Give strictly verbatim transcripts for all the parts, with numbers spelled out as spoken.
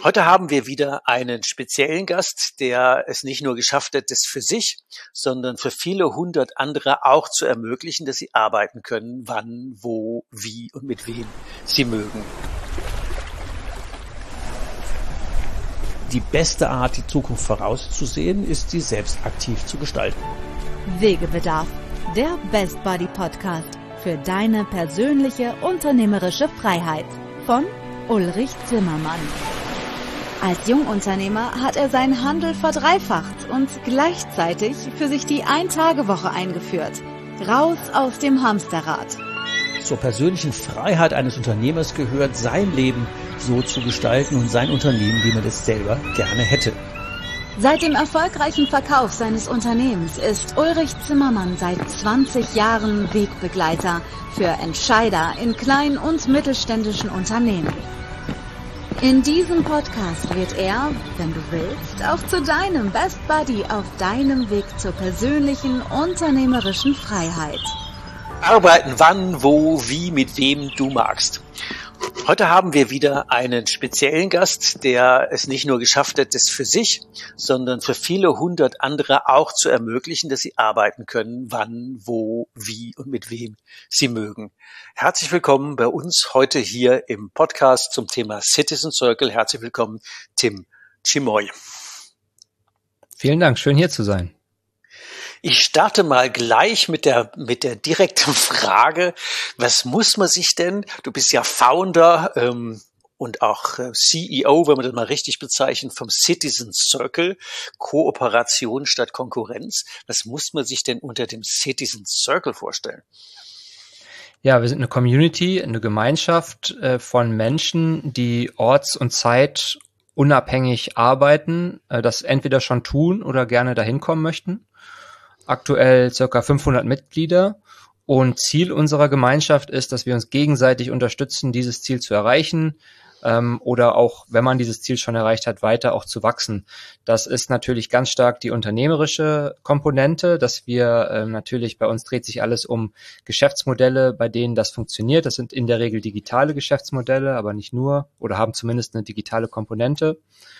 Heute haben wir wieder einen speziellen Gast, der es nicht nur geschafft hat, das für sich, sondern für viele hundert andere auch zu ermöglichen, dass sie arbeiten können, wann, wo, wie und mit wem sie mögen. Die beste Art, die Zukunft vorauszusehen, ist, sie selbst aktiv zu gestalten. Wegebedarf, der Best Buddy Podcast für deine persönliche unternehmerische Freiheit von Ulrich Zimmermann. Als Jungunternehmer hat er seinen Handel verdreifacht und gleichzeitig für sich die Ein-Tage-Woche eingeführt. Raus aus dem Hamsterrad. Zur persönlichen Freiheit eines Unternehmers gehört, sein Leben so zu gestalten und sein Unternehmen, wie man es selber gerne hätte. Seit dem erfolgreichen Verkauf seines Unternehmens ist Ulrich Zimmermann seit zwanzig Jahren Wegbegleiter für Entscheider in kleinen und mittelständischen Unternehmen. In diesem Podcast wird er, wenn du willst, auch zu deinem Best Buddy auf deinem Weg zur persönlichen unternehmerischen Freiheit. Arbeiten wann, wo, wie, mit wem du magst. Heute haben wir wieder einen speziellen Gast, der es nicht nur geschafft hat, das für sich, sondern für viele hundert andere auch zu ermöglichen, dass sie arbeiten können, wann, wo, wie und mit wem sie mögen. Herzlich willkommen bei uns heute hier im Podcast zum Thema Citizen Circle. Herzlich willkommen, Tim Chimoy. Vielen Dank, schön hier zu sein. Ich starte mal gleich mit der mit der direkten Frage, was muss man sich denn, du bist ja Founder ähm, und auch äh, C E O, wenn man das mal richtig bezeichnet, vom Citizen Circle, Kooperation statt Konkurrenz. Was muss man sich denn unter dem Citizen Circle vorstellen? Ja, wir sind eine Community, eine Gemeinschaft äh, von Menschen, die orts- und zeitunabhängig arbeiten, äh, das entweder schon tun oder gerne dahin kommen möchten. Aktuell circa fünfhundert Mitglieder und Ziel unserer Gemeinschaft ist, dass wir uns gegenseitig unterstützen, dieses Ziel zu erreichen ähm, oder auch, wenn man dieses Ziel schon erreicht hat, weiter auch zu wachsen. Das ist natürlich ganz stark die unternehmerische Komponente, dass wir äh, natürlich, bei uns dreht sich alles um Geschäftsmodelle, bei denen das funktioniert. Das sind in der Regel digitale Geschäftsmodelle, aber nicht nur oder haben zumindest eine digitale Komponente.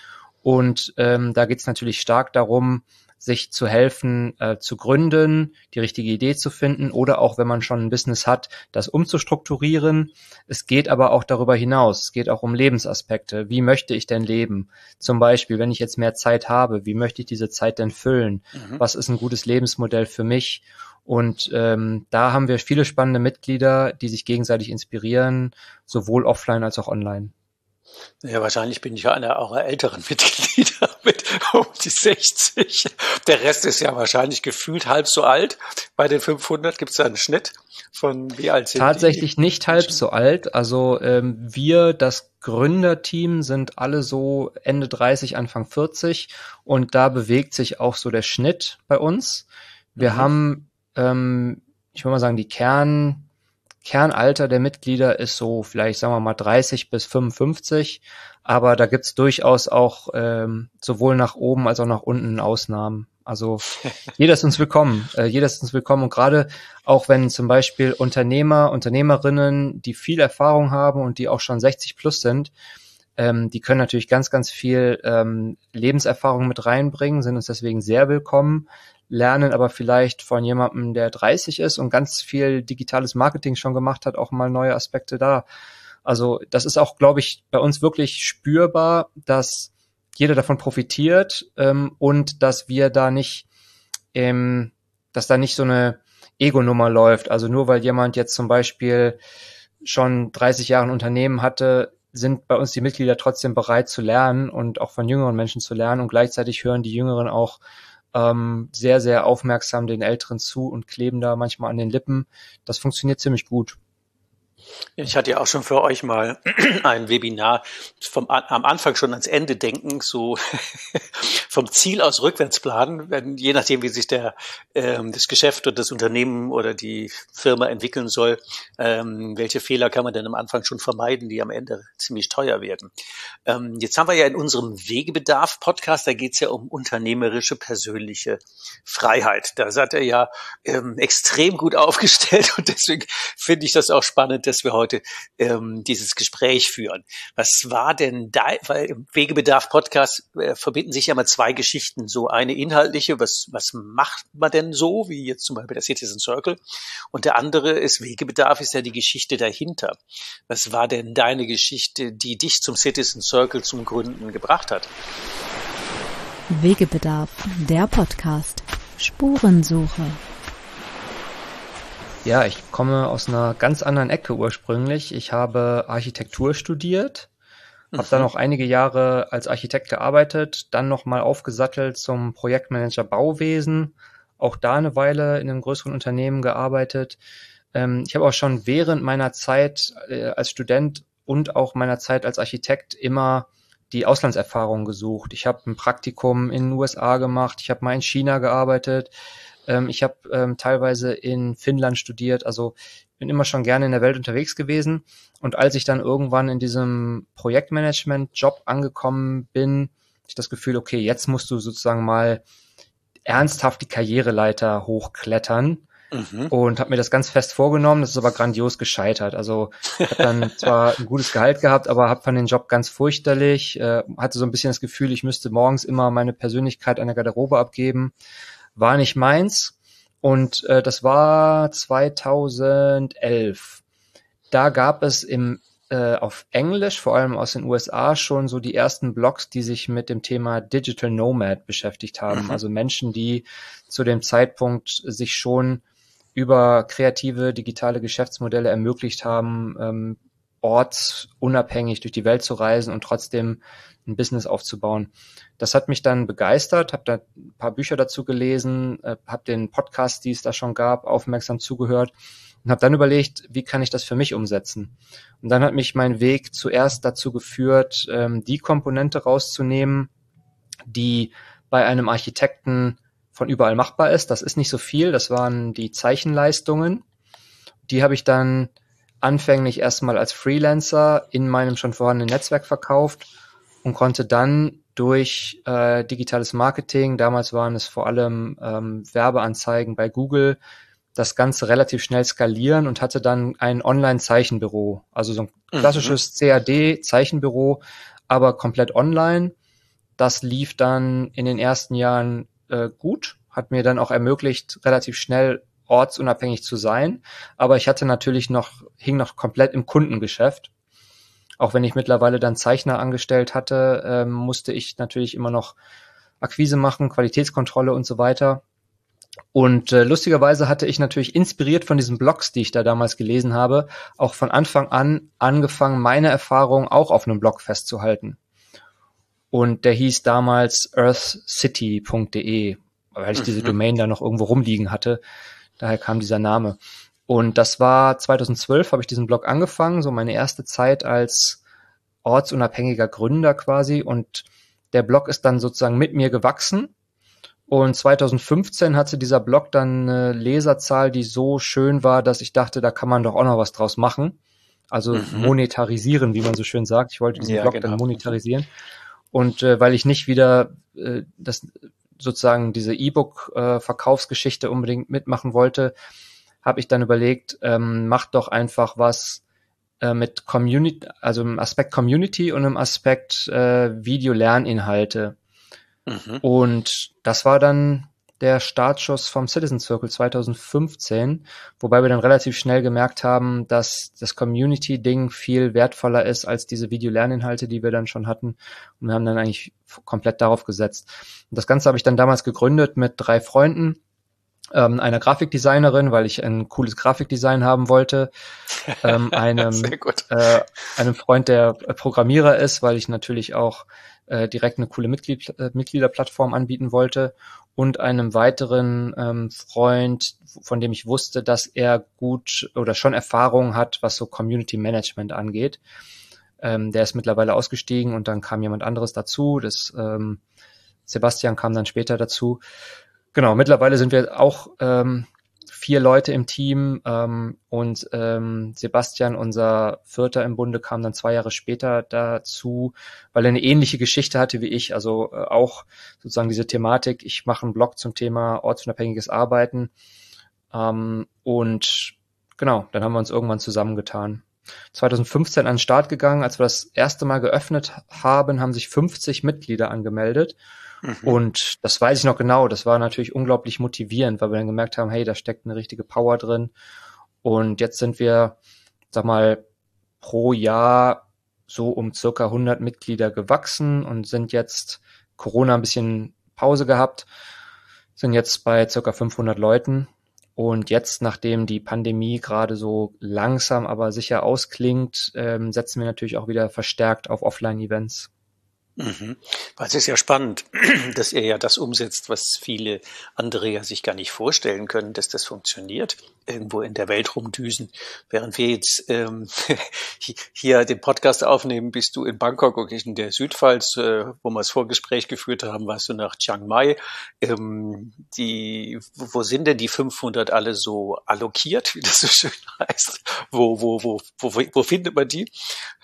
Und ähm, da geht es natürlich stark darum, sich zu helfen, äh, zu gründen, die richtige Idee zu finden oder auch, wenn man schon ein Business hat, das umzustrukturieren. Es geht aber auch darüber hinaus. Es geht auch um Lebensaspekte. Wie möchte ich denn leben? Zum Beispiel, wenn ich jetzt mehr Zeit habe, wie möchte ich diese Zeit denn füllen? Mhm. Was ist ein gutes Lebensmodell für mich? Und ähm, da haben wir viele spannende Mitglieder, die sich gegenseitig inspirieren, sowohl offline als auch online. Ja, wahrscheinlich bin ich ja einer eurer älteren Mitglieder mit um die sechzig. Der Rest ist ja wahrscheinlich gefühlt halb so alt. Bei den fünfhundert gibt es da einen Schnitt von wie alt sind Tatsächlich die? Nicht halb so alt. Also ähm, wir, das Gründerteam, sind alle so Ende dreißig, Anfang vierzig und da bewegt sich auch so der Schnitt bei uns. Wir mhm. haben, ähm, ich würde mal sagen, die Kern Kernalter der Mitglieder ist so vielleicht, sagen wir mal, dreißig bis fünfundfünfzig, aber da gibt's durchaus auch ähm, sowohl nach oben als auch nach unten Ausnahmen. Also jeder ist uns willkommen, äh, jeder ist uns willkommen und gerade auch wenn zum Beispiel Unternehmer, Unternehmerinnen, die viel Erfahrung haben und die auch schon sechzig plus sind, ähm, die können natürlich ganz, ganz viel ähm, Lebenserfahrung mit reinbringen, sind uns deswegen sehr willkommen, lernen aber vielleicht von jemandem, der dreißig ist und ganz viel digitales Marketing schon gemacht hat, auch mal neue Aspekte da. Also das ist auch, glaube ich, bei uns wirklich spürbar, dass jeder davon profitiert ähm, und dass wir da nicht, ähm, dass da nicht so eine Ego-Nummer läuft. Also nur weil jemand jetzt zum Beispiel schon dreißig Jahre ein Unternehmen hatte, sind bei uns die Mitglieder trotzdem bereit zu lernen und auch von jüngeren Menschen zu lernen und gleichzeitig hören die Jüngeren auch ähm, sehr, sehr aufmerksam den Älteren zu und kleben da manchmal an den Lippen. Das funktioniert ziemlich gut. Ich hatte ja auch schon für euch mal ein Webinar vom, am Anfang schon ans Ende denken, so vom Ziel aus rückwärts planen, wenn, je nachdem, wie sich der ähm, das Geschäft oder das Unternehmen oder die Firma entwickeln soll, ähm, welche Fehler kann man denn am Anfang schon vermeiden, die am Ende ziemlich teuer werden. Ähm, jetzt haben wir ja in unserem Wegebedarf-Podcast, da geht es ja um unternehmerische, persönliche Freiheit. Da seid ihr ja ähm, extrem gut aufgestellt und deswegen finde ich das auch spannend, dass wir heute ähm, dieses Gespräch führen. Was war denn da, weil im Wegebedarf-Podcast äh, verbinden sich ja mal zwei Geschichten, so eine inhaltliche, was was macht man denn so, wie jetzt zum Beispiel der Citizen Circle, und der andere ist Wegebedarf, ist ja die Geschichte dahinter. Was war denn deine Geschichte, die dich zum Citizen Circle zum Gründen gebracht hat? Wegebedarf, der Podcast. Spurensuche. Ja, ich komme aus einer ganz anderen Ecke ursprünglich. Ich habe Architektur studiert, mhm. habe dann auch einige Jahre als Architekt gearbeitet, dann nochmal aufgesattelt zum Projektmanager Bauwesen, auch da eine Weile in einem größeren Unternehmen gearbeitet. Ähm, ich habe auch schon während meiner Zeit äh, als Student und auch meiner Zeit als Architekt immer die Auslandserfahrung gesucht. Ich habe ein Praktikum in den U S A gemacht, ich habe mal in China gearbeitet, ähm, ich habe ähm, teilweise in Finnland studiert, also bin immer schon gerne in der Welt unterwegs gewesen. Und als ich dann irgendwann in diesem Projektmanagement-Job angekommen bin, hatte ich das Gefühl, okay, jetzt musst du sozusagen mal ernsthaft die Karriereleiter hochklettern. Mhm. Und habe mir das ganz fest vorgenommen, das ist aber grandios gescheitert. Also ich habe dann zwar ein gutes Gehalt gehabt, aber habe von den Job ganz fürchterlich, äh, hatte so ein bisschen das Gefühl, ich müsste morgens immer meine Persönlichkeit an der Garderobe abgeben. War nicht meins. Und äh, das war zweitausendelf. Da gab es im äh, auf Englisch, vor allem aus den U S A, schon so die ersten Blogs, die sich mit dem Thema Digital Nomad beschäftigt haben. Mhm. Also Menschen, die zu dem Zeitpunkt sich schon über kreative digitale Geschäftsmodelle ermöglicht haben, ähm, ortsunabhängig durch die Welt zu reisen und trotzdem ein Business aufzubauen. Das hat mich dann begeistert, habe da ein paar Bücher dazu gelesen, äh, habe den Podcast, die es da schon gab, aufmerksam zugehört und habe dann überlegt, wie kann ich das für mich umsetzen? Und dann hat mich mein Weg zuerst dazu geführt, ähm, die Komponente rauszunehmen, die bei einem Architekten von überall machbar ist. Das ist nicht so viel, das waren die Zeichenleistungen. Die habe ich dann anfänglich erstmal als Freelancer in meinem schon vorhandenen Netzwerk verkauft und konnte dann durch äh, digitales Marketing, damals waren es vor allem ähm, Werbeanzeigen bei Google, das Ganze relativ schnell skalieren und hatte dann ein Online-Zeichenbüro, also so ein klassisches mhm. C A D-Zeichenbüro, aber komplett online. Das lief dann in den ersten Jahren äh, gut, hat mir dann auch ermöglicht, relativ schnell ortsunabhängig zu sein, aber ich hatte natürlich noch, hing noch komplett im Kundengeschäft. Auch wenn ich mittlerweile dann Zeichner angestellt hatte, ähm, musste ich natürlich immer noch Akquise machen, Qualitätskontrolle und so weiter. Und äh, lustigerweise hatte ich natürlich inspiriert von diesen Blogs, die ich da damals gelesen habe, auch von Anfang an angefangen, meine Erfahrungen auch auf einem Blog festzuhalten. Und der hieß damals earthcity punkt de, weil ich diese mhm. Domain da noch irgendwo rumliegen hatte. Daher kam dieser Name. Und das war zweitausendzwölf, habe ich diesen Blog angefangen, so meine erste Zeit als ortsunabhängiger Gründer quasi. Und der Blog ist dann sozusagen mit mir gewachsen. Und zweitausendfünfzehn hatte dieser Blog dann eine Leserzahl, die so schön war, dass ich dachte, da kann man doch auch noch was draus machen. Also mhm. monetarisieren, wie man so schön sagt. Ich wollte diesen ja, Blog genau. dann monetarisieren. Und äh, weil ich nicht wieder äh, das sozusagen diese E-Book-Verkaufsgeschichte äh, unbedingt mitmachen wollte, habe ich dann überlegt, ähm, mach doch einfach was äh, mit Community, also im Aspekt Community und im Aspekt äh, Video-Lerninhalte. Mhm. Und das war dann der Startschuss vom Citizen Circle zweitausendfünfzehn, wobei wir dann relativ schnell gemerkt haben, dass das Community-Ding viel wertvoller ist als diese Video-Lerninhalte, die wir dann schon hatten. Und wir haben dann eigentlich komplett darauf gesetzt. Und das Ganze habe ich dann damals gegründet mit drei Freunden, ähm, einer Grafikdesignerin, weil ich ein cooles Grafikdesign haben wollte, ähm, einem, äh, einem Freund, der Programmierer ist, weil ich natürlich auch äh, direkt eine coole Mitglied, äh, Mitgliederplattform anbieten wollte, und einem weiteren ähm, Freund, von dem ich wusste, dass er gut oder schon Erfahrung hat, was so Community Management angeht. Ähm, der ist mittlerweile ausgestiegen und dann kam jemand anderes dazu. Das ähm, Sebastian kam dann später dazu. Genau, mittlerweile sind wir auch ähm, vier Leute im Team ähm, und ähm, Sebastian, unser Vierter im Bunde, kam dann zwei Jahre später dazu, weil er eine ähnliche Geschichte hatte wie ich, also äh, auch sozusagen diese Thematik, ich mache einen Blog zum Thema ortsunabhängiges Arbeiten ähm, und genau, dann haben wir uns irgendwann zusammengetan. zwanzig fünfzehn an den Start gegangen, als wir das erste Mal geöffnet haben, haben sich fünfzig Mitglieder angemeldet. Mhm. Und das weiß ich noch genau, das war natürlich unglaublich motivierend, weil wir dann gemerkt haben, hey, da steckt eine richtige Power drin. Und jetzt sind wir, sag mal, pro Jahr so um circa hundert Mitglieder gewachsen und sind jetzt, Corona ein bisschen Pause gehabt, sind jetzt bei circa fünfhundert Leuten. Und jetzt, nachdem die Pandemie gerade so langsam, aber sicher ausklingt, ähm, setzen wir natürlich auch wieder verstärkt auf Offline-Events. Mhm. Weil es ist ja spannend, dass ihr ja das umsetzt, was viele andere ja sich gar nicht vorstellen können, dass das funktioniert, irgendwo in der Welt rumdüsen. Während wir jetzt ähm, hier den Podcast aufnehmen, bist du in Bangkok und in der Südpfalz, äh, wo wir das Vorgespräch geführt haben, warst du nach Chiang Mai. Ähm, die, wo sind denn die fünfhundert alle so allokiert, wie das so schön heißt? Wo, wo, wo, wo, wo findet man die?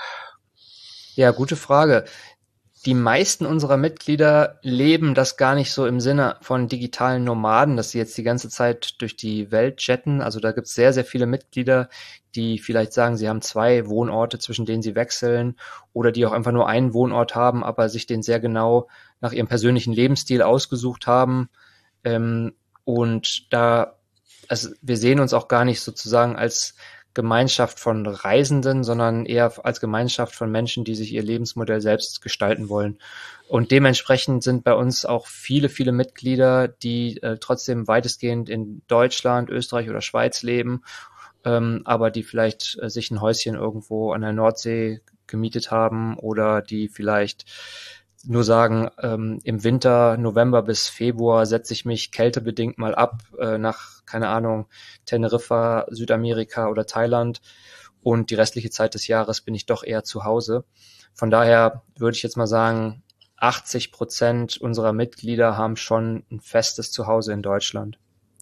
Ja, gute Frage. Die meisten unserer Mitglieder leben das gar nicht so im Sinne von digitalen Nomaden, dass sie jetzt die ganze Zeit durch die Welt jetten. Also da gibt es sehr, sehr viele Mitglieder, die vielleicht sagen, sie haben zwei Wohnorte, zwischen denen sie wechseln oder die auch einfach nur einen Wohnort haben, aber sich den sehr genau nach ihrem persönlichen Lebensstil ausgesucht haben. Ähm, und da, also wir sehen uns auch gar nicht sozusagen als Gemeinschaft von Reisenden, sondern eher als Gemeinschaft von Menschen, die sich ihr Lebensmodell selbst gestalten wollen. Und dementsprechend sind bei uns auch viele, viele Mitglieder, die äh, trotzdem weitestgehend in Deutschland, Österreich oder Schweiz leben, ähm, aber die vielleicht äh, sich ein Häuschen irgendwo an der Nordsee gemietet haben oder die vielleicht nur sagen, ähm, im Winter, November bis Februar setze ich mich kältebedingt mal ab äh, nach, keine Ahnung, Teneriffa, Südamerika oder Thailand und die restliche Zeit des Jahres bin ich doch eher zu Hause. Von daher würde ich jetzt mal sagen, achtzig Prozent unserer Mitglieder haben schon ein festes Zuhause in Deutschland.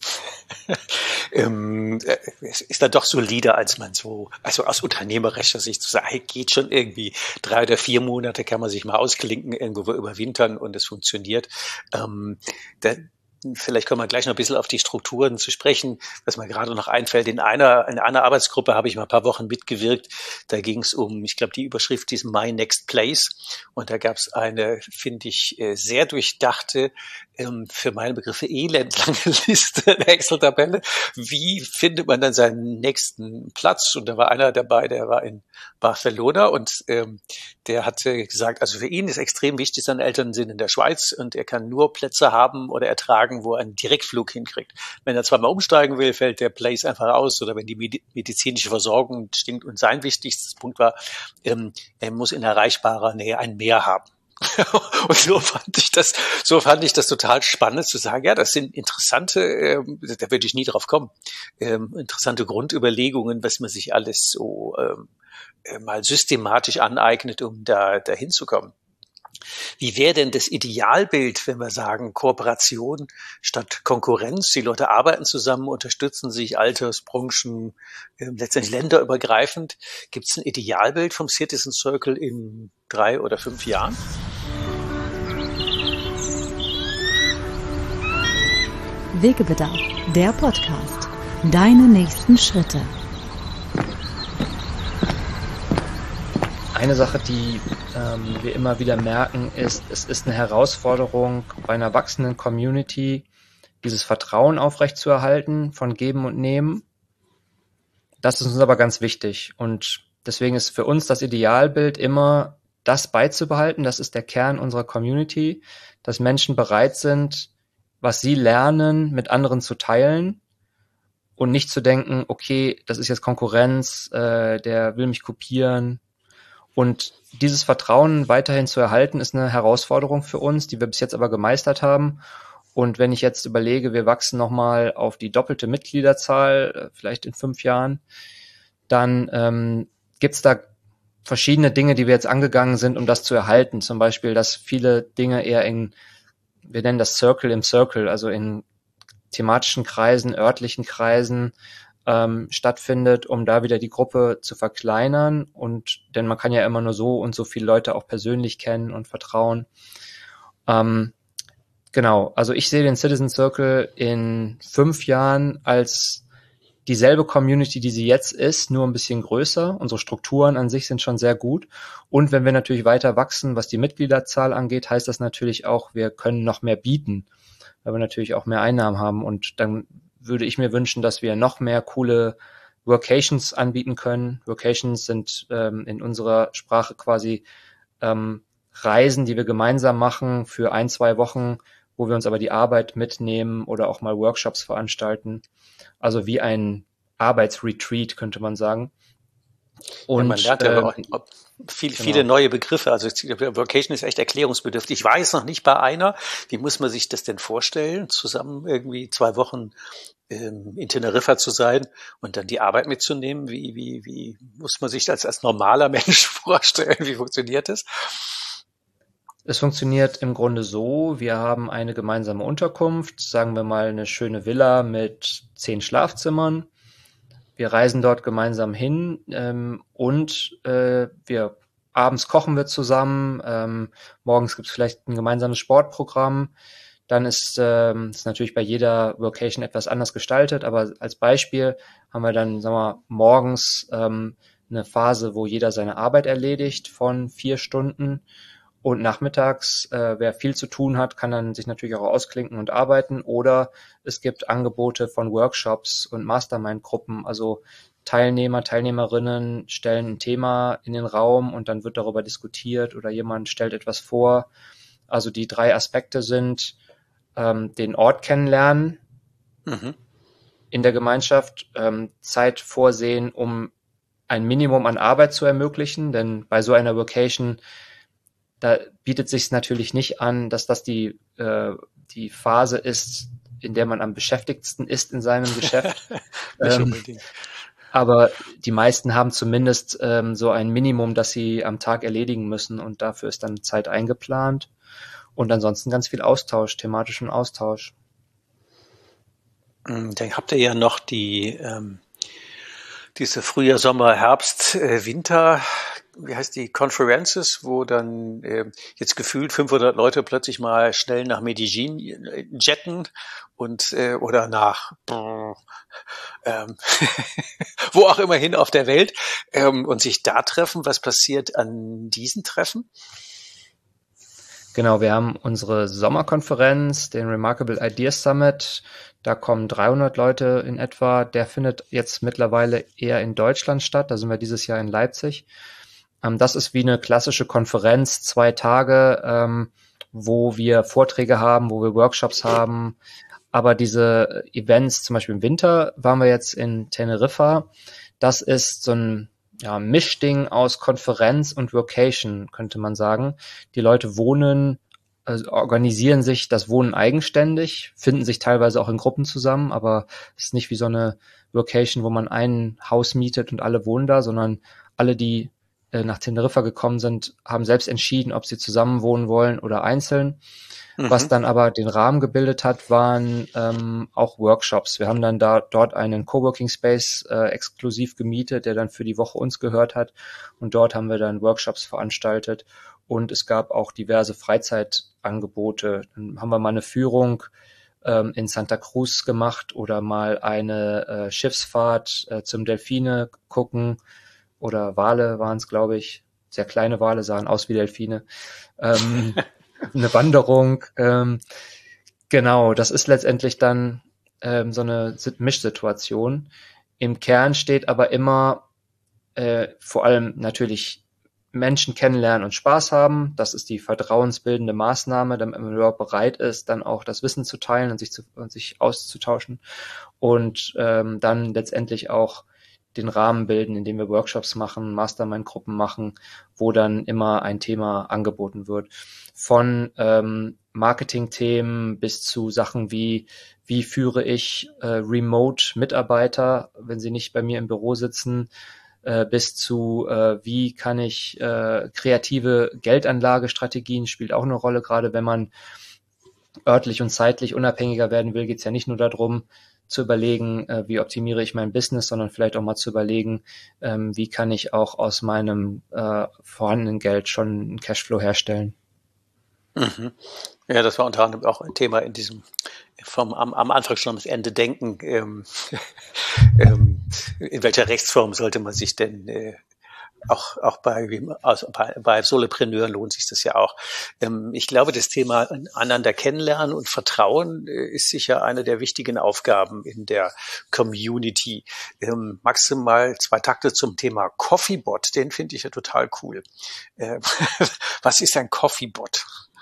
ähm, es ist dann doch solider, als man so, also aus unternehmerischer Sicht zu sagen, hey, geht schon irgendwie drei oder vier Monate kann man sich mal ausklinken, irgendwo überwintern und es funktioniert. Ähm, da, Vielleicht kommen wir gleich noch ein bisschen auf die Strukturen zu sprechen, was mir gerade noch einfällt. In einer, in einer Arbeitsgruppe habe ich mal ein paar Wochen mitgewirkt. Da ging es um, ich glaube, die Überschrift ist My Next Place. Und da gab es eine, finde ich, sehr durchdachte, für meine Begriffe elendlange Liste, eine Excel-Tabelle. Wie findet man dann seinen nächsten Platz? Und da war einer dabei, der war in Barcelona und ähm, der hatte gesagt, also für ihn ist extrem wichtig, seine Eltern sind in der Schweiz und er kann nur Plätze haben oder ertragen, wo er einen Direktflug hinkriegt. Wenn er zweimal umsteigen will, fällt der Place einfach aus oder wenn die medizinische Versorgung stinkt. Und sein wichtigstes Punkt war, ähm, er muss in erreichbarer Nähe ein Meer haben. Und so fand ich das, so fand ich das total spannend zu sagen, ja, das sind interessante, ähm, da würde ich nie drauf kommen, ähm, interessante Grundüberlegungen, was man sich alles so ähm, äh, mal systematisch aneignet, um da dahin zu kommen. Wie wäre denn das Idealbild, wenn wir sagen, Kooperation statt Konkurrenz? Die Leute arbeiten zusammen, unterstützen sich, Alters, Branchen, äh, letztendlich länderübergreifend. Gibt es ein Idealbild vom Citizen Circle in drei oder fünf Jahren? Wegebedarf, der Podcast. Deine nächsten Schritte. Eine Sache, die ähm, wir immer wieder merken, ist, es ist eine Herausforderung bei einer wachsenden Community, dieses Vertrauen aufrechtzuerhalten von Geben und Nehmen. Das ist uns aber ganz wichtig und deswegen ist für uns das Idealbild immer, das beizubehalten. Das ist der Kern unserer Community, dass Menschen bereit sind, was sie lernen, mit anderen zu teilen und nicht zu denken, okay, das ist jetzt Konkurrenz, äh, der will mich kopieren. Und dieses Vertrauen weiterhin zu erhalten, ist eine Herausforderung für uns, die wir bis jetzt aber gemeistert haben. Und wenn ich jetzt überlege, wir wachsen nochmal auf die doppelte Mitgliederzahl, vielleicht in fünf Jahren, dann ähm, gibt es da verschiedene Dinge, die wir jetzt angegangen sind, um das zu erhalten. Zum Beispiel, dass viele Dinge eher in wir nennen das Circle im Circle, also in thematischen Kreisen, örtlichen Kreisen ähm, stattfindet, um da wieder die Gruppe zu verkleinern. Und denn man kann ja immer nur so und so viele Leute auch persönlich kennen und vertrauen. Ähm, genau, also ich sehe den Citizen Circle in fünf Jahren als dieselbe Community, die sie jetzt ist, nur ein bisschen größer. Unsere Strukturen an sich sind schon sehr gut. Und wenn wir natürlich weiter wachsen, was die Mitgliederzahl angeht, heißt das natürlich auch, wir können noch mehr bieten, weil wir natürlich auch mehr Einnahmen haben. Und dann würde ich mir wünschen, dass wir noch mehr coole Workations anbieten können. Workations sind ähm, in unserer Sprache quasi ähm, Reisen, die wir gemeinsam machen für ein, zwei Wochen, wo wir uns aber die Arbeit mitnehmen oder auch mal Workshops veranstalten. Also wie ein Arbeitsretreat, könnte man sagen. Und ja, man lernt ja äh, aber auch viel, genau. viele neue Begriffe. Also Workation ist echt erklärungsbedürftig. Ich weiß noch nicht bei einer, wie muss man sich das denn vorstellen, zusammen irgendwie zwei Wochen ähm, in Teneriffa zu sein und dann die Arbeit mitzunehmen? Wie, wie, wie muss man sich das als normaler Mensch vorstellen? Wie funktioniert das? Es funktioniert im Grunde so, wir haben eine gemeinsame Unterkunft, sagen wir mal eine schöne Villa mit zehn Schlafzimmern. Wir reisen dort gemeinsam hin ähm, und äh, wir abends kochen wir zusammen, ähm, morgens gibt es vielleicht ein gemeinsames Sportprogramm. Dann ist es ähm, ist natürlich bei jeder Workation etwas anders gestaltet, aber als Beispiel haben wir dann, sagen wir, morgens ähm, eine Phase, wo jeder seine Arbeit erledigt von vier Stunden. Und nachmittags, äh, wer viel zu tun hat, kann dann sich natürlich auch ausklinken und arbeiten. Oder es gibt Angebote von Workshops und Mastermind-Gruppen. Also Teilnehmer, Teilnehmerinnen stellen ein Thema in den Raum und dann wird darüber diskutiert oder jemand stellt etwas vor. Also die drei Aspekte sind ähm, den Ort kennenlernen mhm. in der Gemeinschaft, ähm, Zeit vorsehen, um ein Minimum an Arbeit zu ermöglichen. Denn bei so einer Vocation da bietet sich natürlich nicht an, dass das die äh, die Phase ist, in der man am beschäftigtsten ist in seinem Geschäft. ähm, aber die meisten haben zumindest ähm, so ein Minimum, das sie am Tag erledigen müssen und dafür ist dann Zeit eingeplant und ansonsten ganz viel Austausch, thematischen Austausch. Dann habt ihr ja noch die ähm, diese Frühjahr, Sommer, Herbst, äh, Winter, wie heißt die, Conferences, wo dann äh, jetzt gefühlt fünfhundert Leute plötzlich mal schnell nach Medellin jetten und äh, oder nach ähm, wo auch immer hin auf der Welt ähm, und sich da treffen. Was passiert an diesen Treffen? Genau, wir haben unsere Sommerkonferenz, den Remarkable Ideas Summit. Da kommen dreihundert Leute in etwa. Der findet jetzt mittlerweile eher in Deutschland statt. Da sind wir dieses Jahr in Leipzig. Ähm, das ist wie eine klassische Konferenz, zwei Tage, ähm, wo wir Vorträge haben, wo wir Workshops haben. Aber diese Events, zum Beispiel im Winter waren wir jetzt in Teneriffa. Das ist so ein ja, Mischding aus Konferenz und Vocation, könnte man sagen. Die Leute wohnen, also organisieren sich das Wohnen eigenständig, finden sich teilweise auch in Gruppen zusammen, aber es ist nicht wie so eine Vocation, wo man ein Haus mietet und alle wohnen da, sondern alle, die äh, nach Teneriffa gekommen sind, haben selbst entschieden, ob sie zusammen wohnen wollen oder einzeln. Mhm. Was dann aber den Rahmen gebildet hat, waren ähm, auch Workshops. Wir haben dann da dort einen Coworking Space äh, exklusiv gemietet, der dann für die Woche uns gehört hat. Und dort haben wir dann Workshops veranstaltet. Und es gab auch diverse Freizeitangebote. Dann haben wir mal eine Führung ähm, in Santa Cruz gemacht oder mal eine äh, Schiffsfahrt äh, zum Delfine gucken. Oder Wale waren es, glaube ich. Sehr kleine Wale sahen aus wie Delfine. Ähm, eine Wanderung. Ähm, genau, das ist letztendlich dann ähm, so eine Mischsituation. Im Kern steht aber immer äh, vor allem natürlich Menschen kennenlernen und Spaß haben. Das ist die vertrauensbildende Maßnahme, damit man überhaupt bereit ist, dann auch das Wissen zu teilen und sich, zu, und sich auszutauschen. Und ähm, dann letztendlich auch den Rahmen bilden, indem wir Workshops machen, Mastermind-Gruppen machen, wo dann immer ein Thema angeboten wird. Von ähm, Marketing-Themen bis zu Sachen wie, wie führe ich äh, Remote-Mitarbeiter, wenn sie nicht bei mir im Büro sitzen, äh, bis zu, äh, wie kann ich äh, kreative Geldanlagestrategien, spielt auch eine Rolle, gerade wenn man örtlich und zeitlich unabhängiger werden will, geht es ja nicht nur darum, zu überlegen, äh, wie optimiere ich mein Business, sondern vielleicht auch mal zu überlegen, ähm, wie kann ich auch aus meinem äh, vorhandenen Geld schon einen Cashflow herstellen. Mhm. Ja, das war unter anderem auch ein Thema in diesem vom am, am Anfang schon ums Ende denken. Ähm, ähm, in welcher Rechtsform sollte man sich denn äh, auch auch bei, also bei bei Solopreneuren lohnt sich das ja auch. Ähm, ich glaube, das Thema einander kennenlernen und Vertrauen äh, ist sicher eine der wichtigen Aufgaben in der Community. Ähm, magst du mal zwei Takte zum Thema Coffeebot? Den finde ich ja total cool. Äh, was ist ein Coffeebot?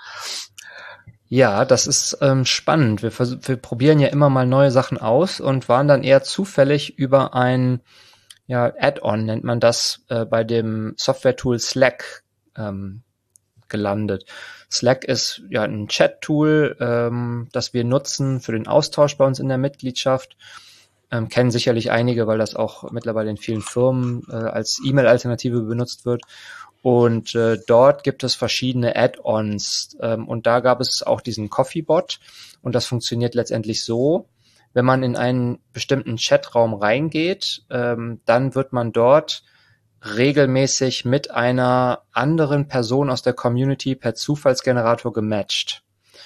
Ja, das ist ähm, spannend. Wir, vers- wir probieren ja immer mal neue Sachen aus und waren dann eher zufällig über ein ja, Add-on, nennt man das, äh, bei dem Software-Tool Slack ähm, gelandet. Slack ist ja ein Chat-Tool, ähm, das wir nutzen für den Austausch bei uns in der Mitgliedschaft. Ähm, kennen sicherlich einige, weil das auch mittlerweile in vielen Firmen äh, als E-Mail-Alternative benutzt wird. Und äh, dort gibt es verschiedene Add-ons. Ähm, und da gab es auch diesen Coffeebot. Und das funktioniert letztendlich so: Wenn man in einen bestimmten Chatraum reingeht, ähm, dann wird man dort regelmäßig mit einer anderen Person aus der Community per Zufallsgenerator gematcht.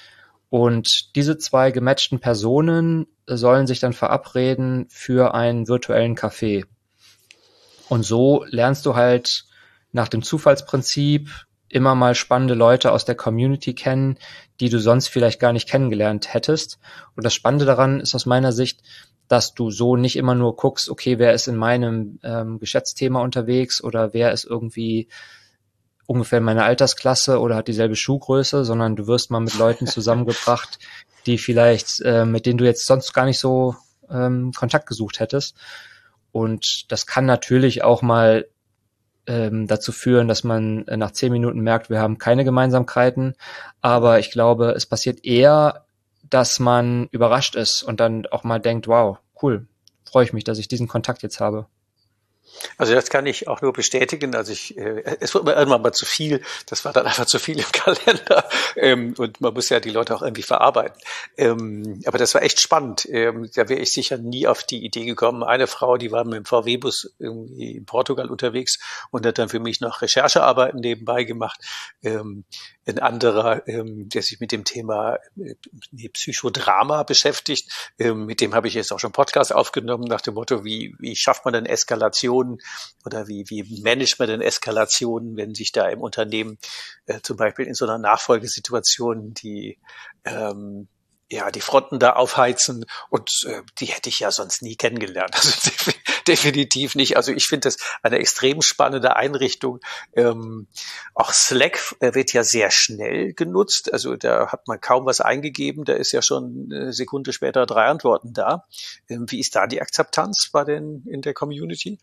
Und diese zwei gematchten Personen sollen sich dann verabreden für einen virtuellen Kaffee. Und so lernst du halt nach dem Zufallsprinzip immer mal spannende Leute aus der Community kennen, die du sonst vielleicht gar nicht kennengelernt hättest. Und das Spannende daran ist aus meiner Sicht, dass du so nicht immer nur guckst, okay, wer ist in meinem ähm, Geschäftsthema unterwegs oder wer ist irgendwie ungefähr in meiner Altersklasse oder hat dieselbe Schuhgröße, sondern du wirst mal mit Leuten zusammengebracht, die vielleicht, äh, mit denen du jetzt sonst gar nicht so ähm, Kontakt gesucht hättest. Und das kann natürlich auch mal ähm, dazu führen, dass man äh, nach zehn Minuten merkt, wir haben keine Gemeinsamkeiten. Aber ich glaube, es passiert eher, dass man überrascht ist und dann auch mal denkt, wow, cool, freue ich mich, dass ich diesen Kontakt jetzt habe. Also das kann ich auch nur bestätigen. Also ich, äh, es wird mir irgendwann mal zu viel. Das war dann einfach zu viel im Kalender. Ähm, und man muss ja die Leute auch irgendwie verarbeiten. Ähm, aber das war echt spannend. Ähm, da wäre ich sicher nie auf die Idee gekommen. Eine Frau, die war mit dem V W-Bus irgendwie in Portugal unterwegs und hat dann für mich noch Recherchearbeiten nebenbei gemacht. Ähm, ein anderer, ähm, der sich mit dem Thema äh, Psychodrama beschäftigt. Ähm, mit dem habe ich jetzt auch schon Podcast aufgenommen nach dem Motto, wie, wie schafft man denn Eskalationen oder wie, wie managt man denn Eskalationen, wenn sich da im Unternehmen äh, zum Beispiel in so einer Nachfolgesituation die ähm, ja, die Fronten da aufheizen und äh, die hätte ich ja sonst nie kennengelernt. Also definitiv nicht. Also ich finde das eine extrem spannende Einrichtung. Ähm, auch Slack äh, wird ja sehr schnell genutzt. Also da hat man kaum was eingegeben. Da ist ja schon eine Sekunde später drei Antworten da. Ähm, wie ist da die Akzeptanz bei den in der Community?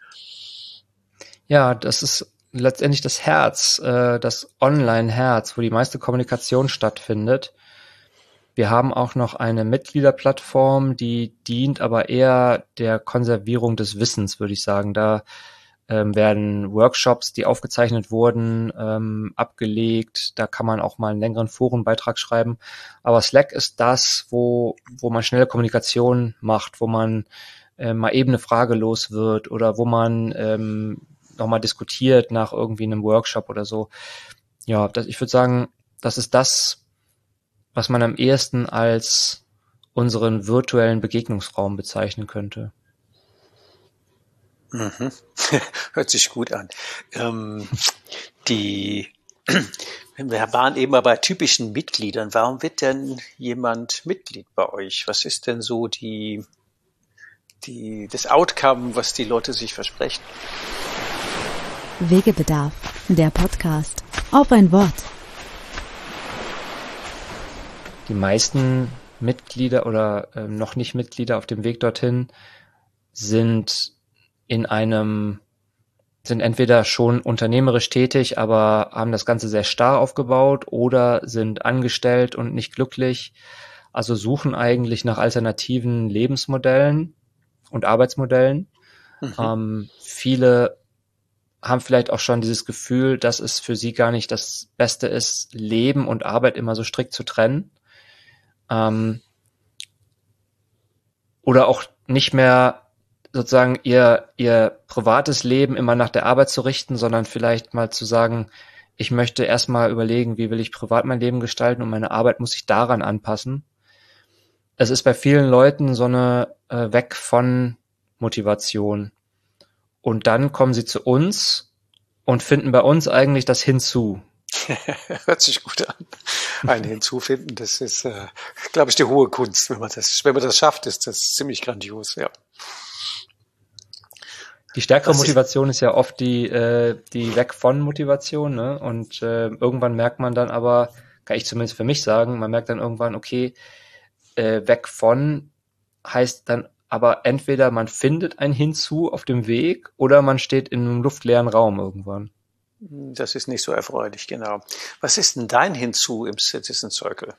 Ja, das ist letztendlich das Herz, äh, das Online-Herz, wo die meiste Kommunikation stattfindet. Wir haben auch noch eine Mitgliederplattform, die dient aber eher der Konservierung des Wissens, würde ich sagen. Da ähm, werden Workshops, die aufgezeichnet wurden, ähm, abgelegt. Da kann man auch mal einen längeren Forenbeitrag schreiben. Aber Slack ist das, wo wo man schnelle Kommunikation macht, wo man äh, mal eben eine Frage los wird oder wo man ähm, nochmal diskutiert nach irgendwie einem Workshop oder so. Ja, das, ich würde sagen, das ist das, was man am ehesten als unseren virtuellen Begegnungsraum bezeichnen könnte. Mhm. Hört sich gut an. Ähm, die, wir waren eben mal bei typischen Mitgliedern. Warum wird denn jemand Mitglied bei euch? Was ist denn so die, die, das Outcome, was die Leute sich versprechen? Wegebedarf, der Podcast. Auf ein Wort. Die meisten Mitglieder oder äh, noch nicht Mitglieder auf dem Weg dorthin sind in einem, sind entweder schon unternehmerisch tätig, aber haben das Ganze sehr starr aufgebaut oder sind angestellt und nicht glücklich. Also suchen eigentlich nach alternativen Lebensmodellen und Arbeitsmodellen. Mhm. Ähm, viele haben vielleicht auch schon dieses Gefühl, dass es für sie gar nicht das Beste ist, Leben und Arbeit immer so strikt zu trennen. Ähm, oder auch nicht mehr sozusagen ihr, ihr privates Leben immer nach der Arbeit zu richten, sondern vielleicht mal zu sagen, ich möchte erstmal überlegen, wie will ich privat mein Leben gestalten und meine Arbeit muss sich daran anpassen. Es ist bei vielen Leuten so eine äh, weg von Motivation. Und dann kommen sie zu uns und finden bei uns eigentlich das Hinzu. Hört sich gut an. Ein Hinzufinden, das ist, äh, glaube ich, die hohe Kunst. Wenn man das, wenn man das schafft, ist das ziemlich grandios, ja. Die stärkere Was Motivation ist ja oft die, äh, die weg von Motivation, ne? Und äh, irgendwann merkt man dann aber, kann ich zumindest für mich sagen, man merkt dann irgendwann, okay, äh, weg von heißt dann aber entweder man findet ein Hinzu auf dem Weg oder man steht in einem luftleeren Raum irgendwann. Das ist nicht so erfreulich, genau. Was ist denn dein Hinzu im Citizen Circle?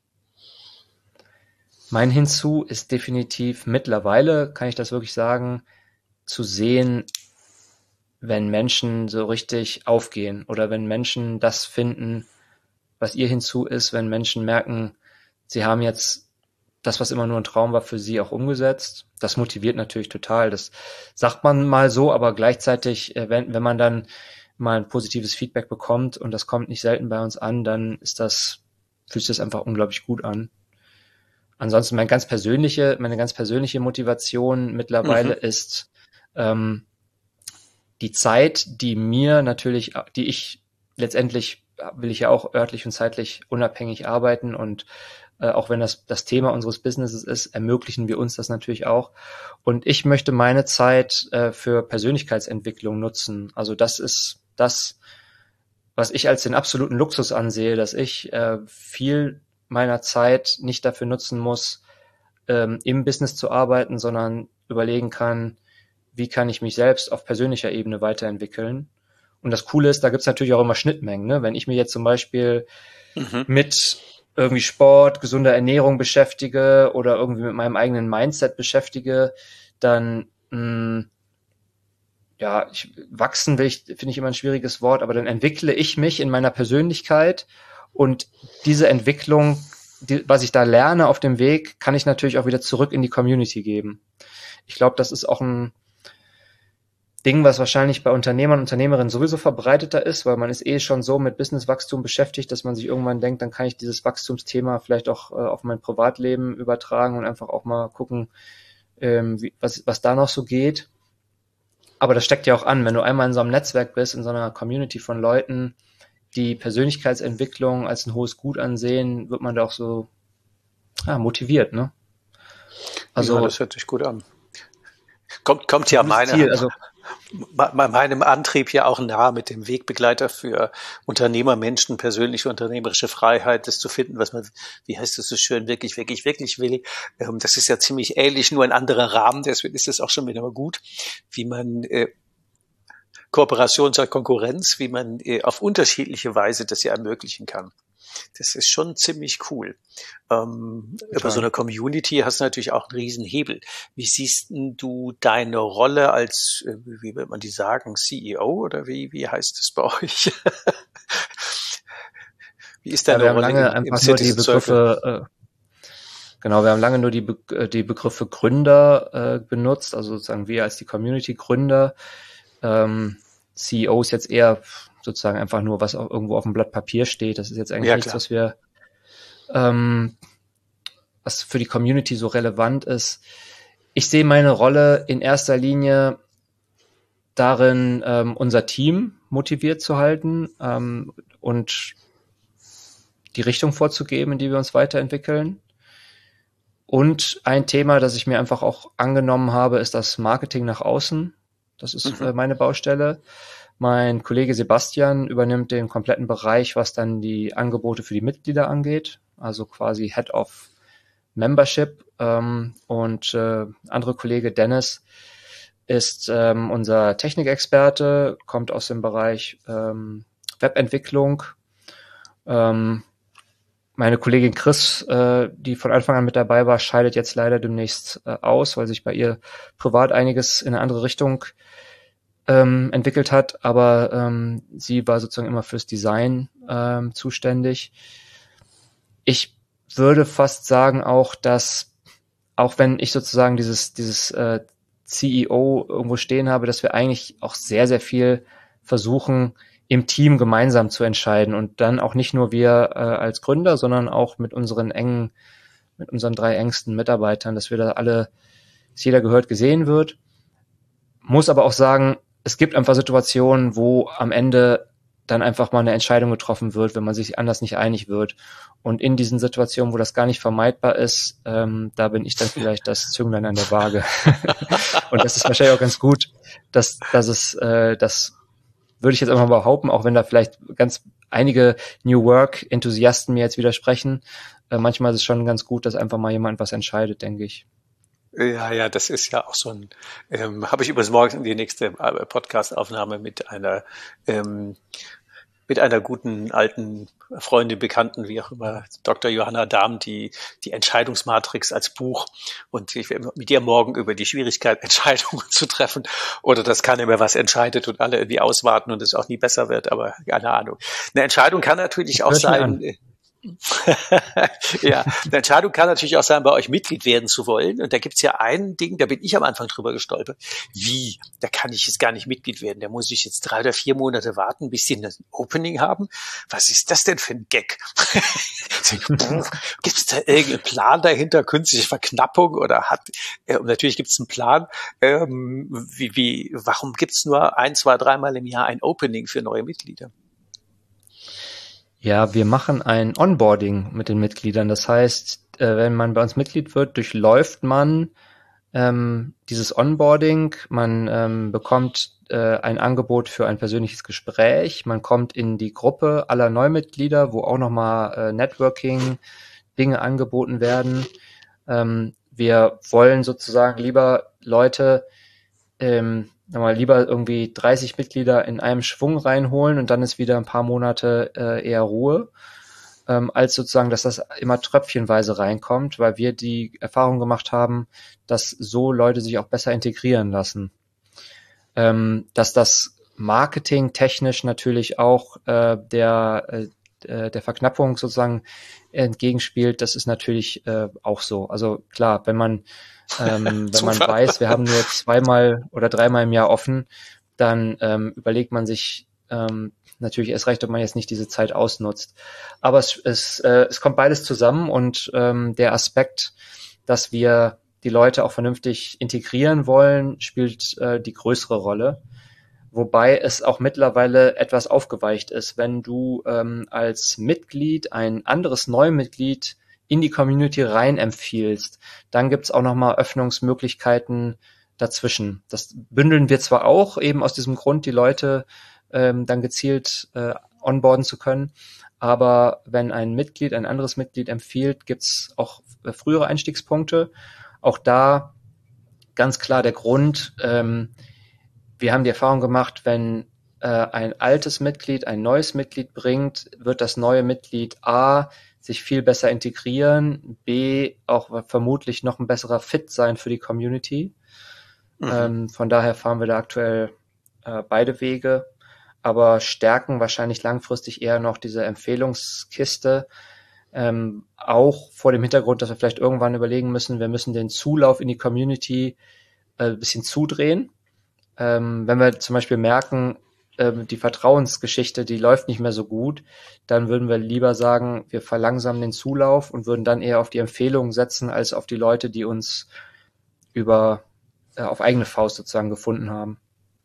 Mein Hinzu ist definitiv mittlerweile, kann ich das wirklich sagen, zu sehen, wenn Menschen so richtig aufgehen oder wenn Menschen das finden, was ihr Hinzu ist, wenn Menschen merken, sie haben jetzt das, was immer nur ein Traum war, für sie auch umgesetzt. Das motiviert natürlich total. Das sagt man mal so, aber gleichzeitig, wenn, wenn man dann mal ein positives Feedback bekommt und das kommt nicht selten bei uns an, dann ist das, fühlt sich das einfach unglaublich gut an. Ansonsten meine ganz persönliche, meine ganz persönliche Motivation mittlerweile mhm. ist, ähm, die Zeit, die mir natürlich, die ich letztendlich will ich ja auch örtlich und zeitlich unabhängig arbeiten und äh, auch wenn das das Thema unseres Businesses ist, ermöglichen wir uns das natürlich auch. Und ich möchte meine Zeit äh, für Persönlichkeitsentwicklung nutzen. Also das ist das, was ich als den absoluten Luxus ansehe, dass ich äh, viel meiner Zeit nicht dafür nutzen muss, ähm, im Business zu arbeiten, sondern überlegen kann, wie kann ich mich selbst auf persönlicher Ebene weiterentwickeln. Und das Coole ist, da gibt's natürlich auch immer Schnittmengen. Ne? Wenn ich mich jetzt zum Beispiel mhm. mit irgendwie Sport, gesunder Ernährung beschäftige oder irgendwie mit meinem eigenen Mindset beschäftige, dann mh, ja, ich, wachsen will ich, finde ich immer ein schwieriges Wort, aber dann entwickle ich mich in meiner Persönlichkeit und diese Entwicklung, die, was ich da lerne auf dem Weg, kann ich natürlich auch wieder zurück in die Community geben. Ich glaube, das ist auch ein Ding, was wahrscheinlich bei Unternehmern und Unternehmerinnen sowieso verbreiteter ist, weil man ist eh schon so mit Businesswachstum beschäftigt, dass man sich irgendwann denkt, dann kann ich dieses Wachstumsthema vielleicht auch äh, auf mein Privatleben übertragen und einfach auch mal gucken, ähm, wie, was, was da noch so geht. Aber das steckt ja auch an, wenn du einmal in so einem Netzwerk bist, in so einer Community von Leuten, die Persönlichkeitsentwicklung als ein hohes Gut ansehen, wird man da auch so ja, motiviert, ne? Also ja, das hört sich gut an. Kommt, kommt ja meine, Ziel, also meinem Antrieb ja auch nahe, mit dem Wegbegleiter für Unternehmer, Menschen, persönliche unternehmerische Freiheit, das zu finden, was man, wie heißt das so schön, wirklich, wirklich, wirklich will. Das ist ja ziemlich ähnlich, nur ein anderer Rahmen, deswegen ist es auch schon wieder mal gut, wie man äh, Kooperation statt Konkurrenz, wie man äh, auf unterschiedliche Weise das ja ermöglichen kann. Das ist schon ziemlich cool. Ähm, über so eine Community hast du natürlich auch einen riesen Hebel. Wie siehst du deine Rolle als, wie wird man die sagen, C E O oder wie, wie heißt es bei euch? Wie ist deine ja, wir Rolle haben lange im, im einfach nur die Begriffe, äh, genau, wir haben lange nur die, Be- die Begriffe Gründer äh, benutzt, also sozusagen wir als die Community Gründer. Ähm, C E O ist jetzt eher sozusagen einfach nur, was auch irgendwo auf dem Blatt Papier steht. Das ist jetzt eigentlich ja, nichts, klar. was wir, ähm, was für die Community so relevant ist. Ich sehe meine Rolle in erster Linie darin, ähm, unser Team motiviert zu halten ähm, und die Richtung vorzugeben, in die wir uns weiterentwickeln. Und ein Thema, das ich mir einfach auch angenommen habe, ist das Marketing nach außen. Das ist mhm. äh, meine Baustelle. Mein Kollege Sebastian übernimmt den kompletten Bereich, was dann die Angebote für die Mitglieder angeht, also quasi Head of Membership. Ähm, und äh, andere Kollege Dennis ist ähm, unser Technikexperte, kommt aus dem Bereich ähm, Webentwicklung. Ähm, meine Kollegin Chris, äh, die von Anfang an mit dabei war, scheidet jetzt leider demnächst äh, aus, weil sich bei ihr privat einiges in eine andere Richtung Ähm, entwickelt hat, aber ähm, sie war sozusagen immer fürs Design ähm, zuständig. Ich würde fast sagen auch, dass auch wenn ich sozusagen dieses dieses äh, C E O irgendwo stehen habe, dass wir eigentlich auch sehr, sehr viel versuchen, im Team gemeinsam zu entscheiden und dann auch nicht nur wir äh, als Gründer, sondern auch mit unseren engen, mit unseren drei engsten Mitarbeitern, dass wir da alle, dass jeder gehört, gesehen wird. Muss aber auch sagen, es gibt einfach Situationen, wo am Ende dann einfach mal eine Entscheidung getroffen wird, wenn man sich anders nicht einig wird. Und in diesen Situationen, wo das gar nicht vermeidbar ist, ähm, da bin ich dann vielleicht das Zünglein an der Waage. Und das ist wahrscheinlich auch ganz gut, dass, dass es, äh, das würde ich jetzt einfach mal behaupten, auch wenn da vielleicht ganz einige New Work-Enthusiasten mir jetzt widersprechen. Äh, manchmal ist es schon ganz gut, dass einfach mal jemand was entscheidet, denke ich. Ja, ja, das ist ja auch so ein, ähm, habe ich übrigens morgen die nächste Podcast-Aufnahme mit einer, ähm, mit einer guten alten Freundin, Bekannten, wie auch immer, Doktor Johanna Dahm, die, die Entscheidungsmatrix als Buch, und ich werde mit ihr morgen über die Schwierigkeit, Entscheidungen zu treffen, oder dass keiner mehr was entscheidet und alle irgendwie auswarten und es auch nie besser wird, aber keine Ahnung. Eine Entscheidung kann natürlich auch sein, ja, eine Entscheidung kann natürlich auch sein, bei euch Mitglied werden zu wollen. Und da gibt's ja ein Ding, da bin ich am Anfang drüber gestolpert. Wie? Da kann ich jetzt gar nicht Mitglied werden. Da muss ich jetzt drei oder vier Monate warten, bis sie ein Opening haben. Was ist das denn für ein Gag? Gibt's da irgendeinen Plan dahinter? Künstliche Verknappung? Oder hat, äh, und natürlich gibt's einen Plan. Ähm, wie, wie, warum gibt's nur ein, zwei, dreimal im Jahr ein Opening für neue Mitglieder? Ja, wir machen ein Onboarding mit den Mitgliedern. Das heißt, äh, wenn man bei uns Mitglied wird, durchläuft man ähm, dieses Onboarding. Man ähm, bekommt äh, ein Angebot für ein persönliches Gespräch. Man kommt in die Gruppe aller Neumitglieder, wo auch nochmal äh, Networking-Dinge angeboten werden. Ähm, wir wollen sozusagen lieber Leute ähm, mal lieber irgendwie dreißig Mitglieder in einem Schwung reinholen und dann ist wieder ein paar Monate äh, eher Ruhe, ähm, als sozusagen, dass das immer tröpfchenweise reinkommt, weil wir die Erfahrung gemacht haben, dass so Leute sich auch besser integrieren lassen. Ähm, dass das Marketing technisch natürlich auch äh, der äh, der Verknappung sozusagen entgegenspielt, das ist natürlich äh, auch so. Also klar, wenn man Ähm, wenn man weiß, wir haben nur zweimal oder dreimal im Jahr offen, dann ähm, überlegt man sich ähm, natürlich erst recht, ob man jetzt nicht diese Zeit ausnutzt. Aber es, es, äh, es kommt beides zusammen und ähm, der Aspekt, dass wir die Leute auch vernünftig integrieren wollen, spielt äh, die größere Rolle. Wobei es auch mittlerweile etwas aufgeweicht ist. Wenn du ähm, als Mitglied ein anderes Neumitglied in die Community rein empfiehlst, dann gibt's auch nochmal Öffnungsmöglichkeiten dazwischen. Das bündeln wir zwar auch, eben aus diesem Grund, die Leute ähm, dann gezielt äh, onboarden zu können, aber wenn ein Mitglied ein anderes Mitglied empfiehlt, gibt's auch äh, frühere Einstiegspunkte. Auch da ganz klar der Grund, ähm, wir haben die Erfahrung gemacht, wenn äh, ein altes Mitglied ein neues Mitglied bringt, wird das neue Mitglied A sich viel besser integrieren, B auch vermutlich noch ein besserer Fit sein für die Community. Mhm. Ähm, von daher fahren wir da aktuell äh, beide Wege, aber stärken wahrscheinlich langfristig eher noch diese Empfehlungskiste, ähm, auch vor dem Hintergrund, dass wir vielleicht irgendwann überlegen müssen, wir müssen den Zulauf in die Community äh, ein bisschen zudrehen. Ähm, wenn wir zum Beispiel merken, die Vertrauensgeschichte, die läuft nicht mehr so gut, dann würden wir lieber sagen, wir verlangsamen den Zulauf und würden dann eher auf die Empfehlungen setzen, als auf die Leute, die uns über äh, auf eigene Faust sozusagen gefunden haben.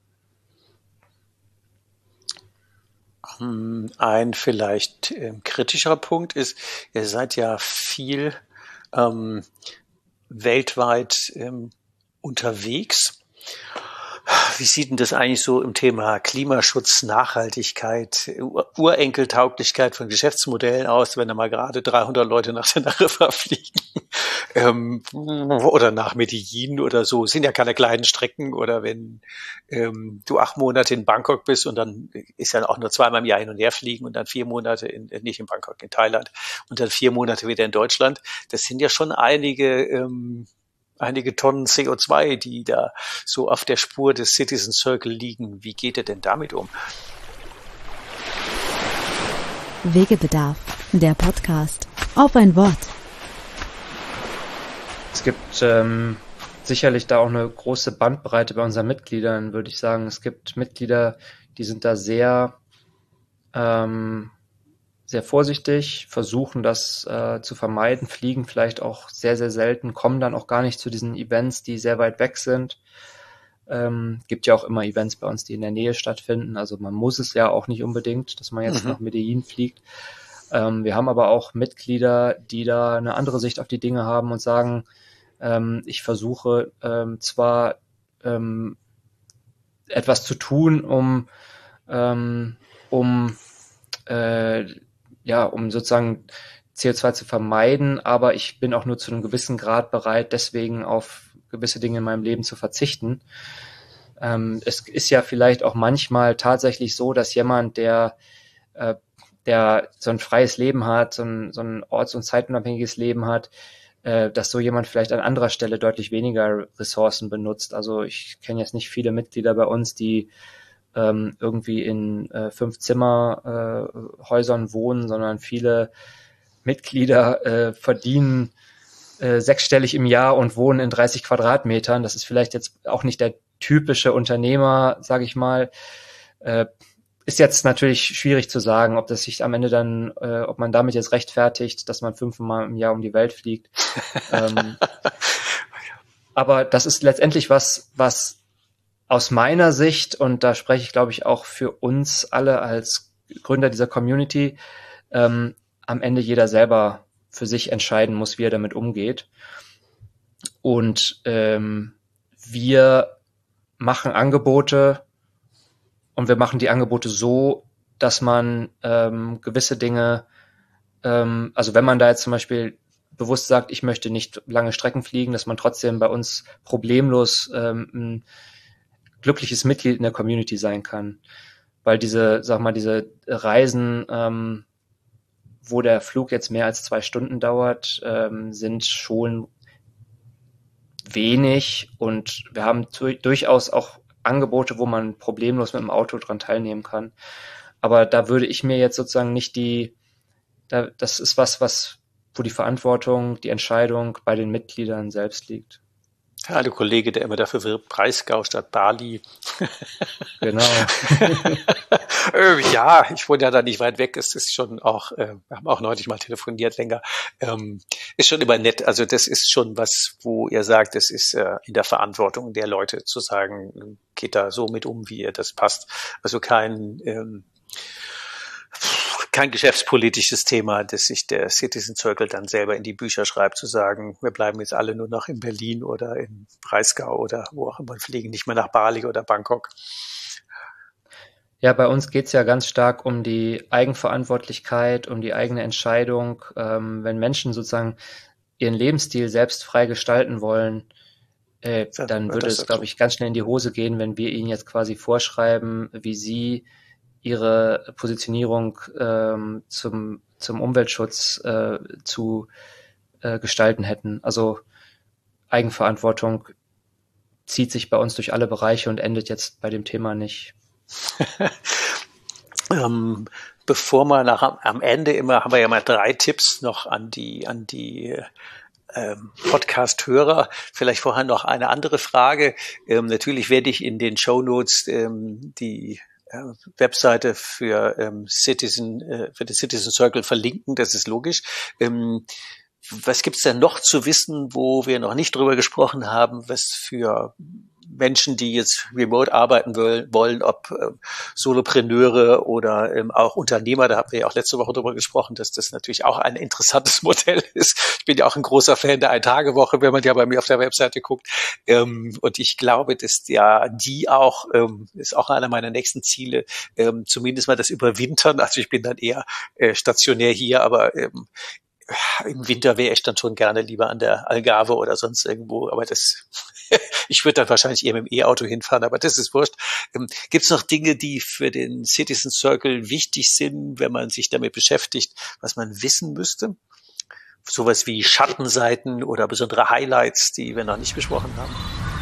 Ein vielleicht ähm, kritischerer Punkt ist, ihr seid ja viel ähm, weltweit ähm, unterwegs. Wie sieht denn das eigentlich so im Thema Klimaschutz, Nachhaltigkeit, Urenkeltauglichkeit von Geschäftsmodellen aus, wenn da mal gerade dreihundert Leute nach Teneriffa fliegen ähm, oder nach Medellin oder so? Es sind ja keine kleinen Strecken. Oder wenn ähm, du acht Monate in Bangkok bist und dann ist ja auch nur zweimal im Jahr hin und her fliegen und dann vier Monate, in, nicht in Bangkok, in Thailand und dann vier Monate wieder in Deutschland. Das sind ja schon einige ähm, einige Tonnen C O zwei, die da so auf der Spur des Citizen Circle liegen. Wie geht ihr denn damit um? Wegebedarf, der Podcast. Auf ein Wort. Es gibt ähm, sicherlich da auch eine große Bandbreite bei unseren Mitgliedern, würde ich sagen. Es gibt Mitglieder, die sind da sehr, ähm, sehr vorsichtig, versuchen das äh, zu vermeiden, fliegen vielleicht auch sehr, sehr selten, kommen dann auch gar nicht zu diesen Events, die sehr weit weg sind. Ähm, gibt ja auch immer Events bei uns, die in der Nähe stattfinden. Also man muss es ja auch nicht unbedingt, dass man jetzt mhm. nach Medellin fliegt. Ähm, wir haben aber auch Mitglieder, die da eine andere Sicht auf die Dinge haben und sagen, ähm, ich versuche ähm, zwar ähm, etwas zu tun, um ähm, um äh, ja, um sozusagen C O zwei zu vermeiden, aber ich bin auch nur zu einem gewissen Grad bereit, deswegen auf gewisse Dinge in meinem Leben zu verzichten. Ähm, es ist ja vielleicht auch manchmal tatsächlich so, dass jemand, der äh, der so ein freies Leben hat, so ein, so ein orts- und zeitunabhängiges Leben hat, äh, dass so jemand vielleicht an anderer Stelle deutlich weniger Ressourcen benutzt. Also ich kenne jetzt nicht viele Mitglieder bei uns, die ähm, irgendwie in äh, fünf Zimmer äh, Häusern wohnen, sondern viele Mitglieder äh, verdienen äh, sechsstellig im Jahr und wohnen in dreißig Quadratmetern. Das ist vielleicht jetzt auch nicht der typische Unternehmer, sage ich mal. Äh, Ist jetzt natürlich schwierig zu sagen, ob das sich am Ende dann, äh, ob man damit jetzt rechtfertigt, dass man fünfmal im Jahr um die Welt fliegt. ähm, aber das ist letztendlich was, was aus meiner Sicht, und da spreche ich, glaube ich, auch für uns alle als Gründer dieser Community, ähm, am Ende jeder selber für sich entscheiden muss, wie er damit umgeht. Und ähm, wir machen Angebote, und wir machen die Angebote so, dass man ähm, gewisse Dinge, ähm, also wenn man da jetzt zum Beispiel bewusst sagt, ich möchte nicht lange Strecken fliegen, dass man trotzdem bei uns problemlos ähm, ein glückliches Mitglied in der Community sein kann. Weil diese, sag mal, diese Reisen, ähm, wo der Flug jetzt mehr als zwei Stunden dauert, ähm, sind schon wenig, und wir haben tu- durchaus auch Angebote, wo man problemlos mit dem Auto dran teilnehmen kann. Aber da würde ich mir jetzt sozusagen nicht die, da, das ist was, was, wo die Verantwortung, die Entscheidung bei den Mitgliedern selbst liegt. Ja, der Kollege, der immer dafür wirbt, Breisgau statt Bali. Genau. Ja, ich wohne ja da nicht weit weg. Es ist schon auch, äh, wir haben auch neulich mal telefoniert länger. Ähm, ist schon immer nett. Also das ist schon was, wo ihr sagt, es ist äh, in der Verantwortung der Leute zu sagen, geht da so mit um, wie ihr das passt. Also kein ähm, kein geschäftspolitisches Thema, dass sich der Citizen Circle dann selber in die Bücher schreibt, zu sagen, wir bleiben jetzt alle nur noch in Berlin oder in Breisgau oder wo auch immer, fliegen nicht mehr nach Bali oder Bangkok. Ja, bei uns geht's ja ganz stark um die Eigenverantwortlichkeit, um die eigene Entscheidung. Ähm, wenn Menschen sozusagen ihren Lebensstil selbst frei gestalten wollen, äh, ja, dann würde es, glaube ich, ganz schnell in die Hose gehen, wenn wir ihnen jetzt quasi vorschreiben, wie sie ihre Positionierung ähm, zum zum Umweltschutz äh, zu äh, gestalten hätten. Also Eigenverantwortung zieht sich bei uns durch alle Bereiche und endet jetzt bei dem Thema nicht. ähm, bevor wir nach am Ende immer haben wir ja mal drei Tipps noch an die an die ähm, Podcast-Hörer. Vielleicht vorher noch eine andere Frage. Ähm, natürlich werde ich in den Shownotes ähm, die Webseite für ähm, Citizen, äh, für den Citizen Circle verlinken, das ist logisch. Ähm, was gibt's denn noch zu wissen, wo wir noch nicht drüber gesprochen haben, was für Menschen, die jetzt remote arbeiten wollen, ob äh, Solopreneure oder ähm, auch Unternehmer, da haben wir ja auch letzte Woche drüber gesprochen, dass das natürlich auch ein interessantes Modell ist. Ich bin ja auch ein großer Fan der Ein-Tage-Woche, wenn man ja bei mir auf der Webseite guckt. Ähm, und ich glaube, dass ja die auch, ähm, ist auch einer meiner nächsten Ziele, ähm, zumindest mal das Überwintern. Also ich bin dann eher äh, stationär hier, aber ähm, im Winter wäre ich dann schon gerne lieber an der Algarve oder sonst irgendwo, aber das, ich würde dann wahrscheinlich eher mit dem E-Auto hinfahren, aber das ist wurscht. Ähm, Gibt es noch Dinge, die für den Citizen Circle wichtig sind, wenn man sich damit beschäftigt, was man wissen müsste? Sowas wie Schattenseiten oder besondere Highlights, die wir noch nicht besprochen haben?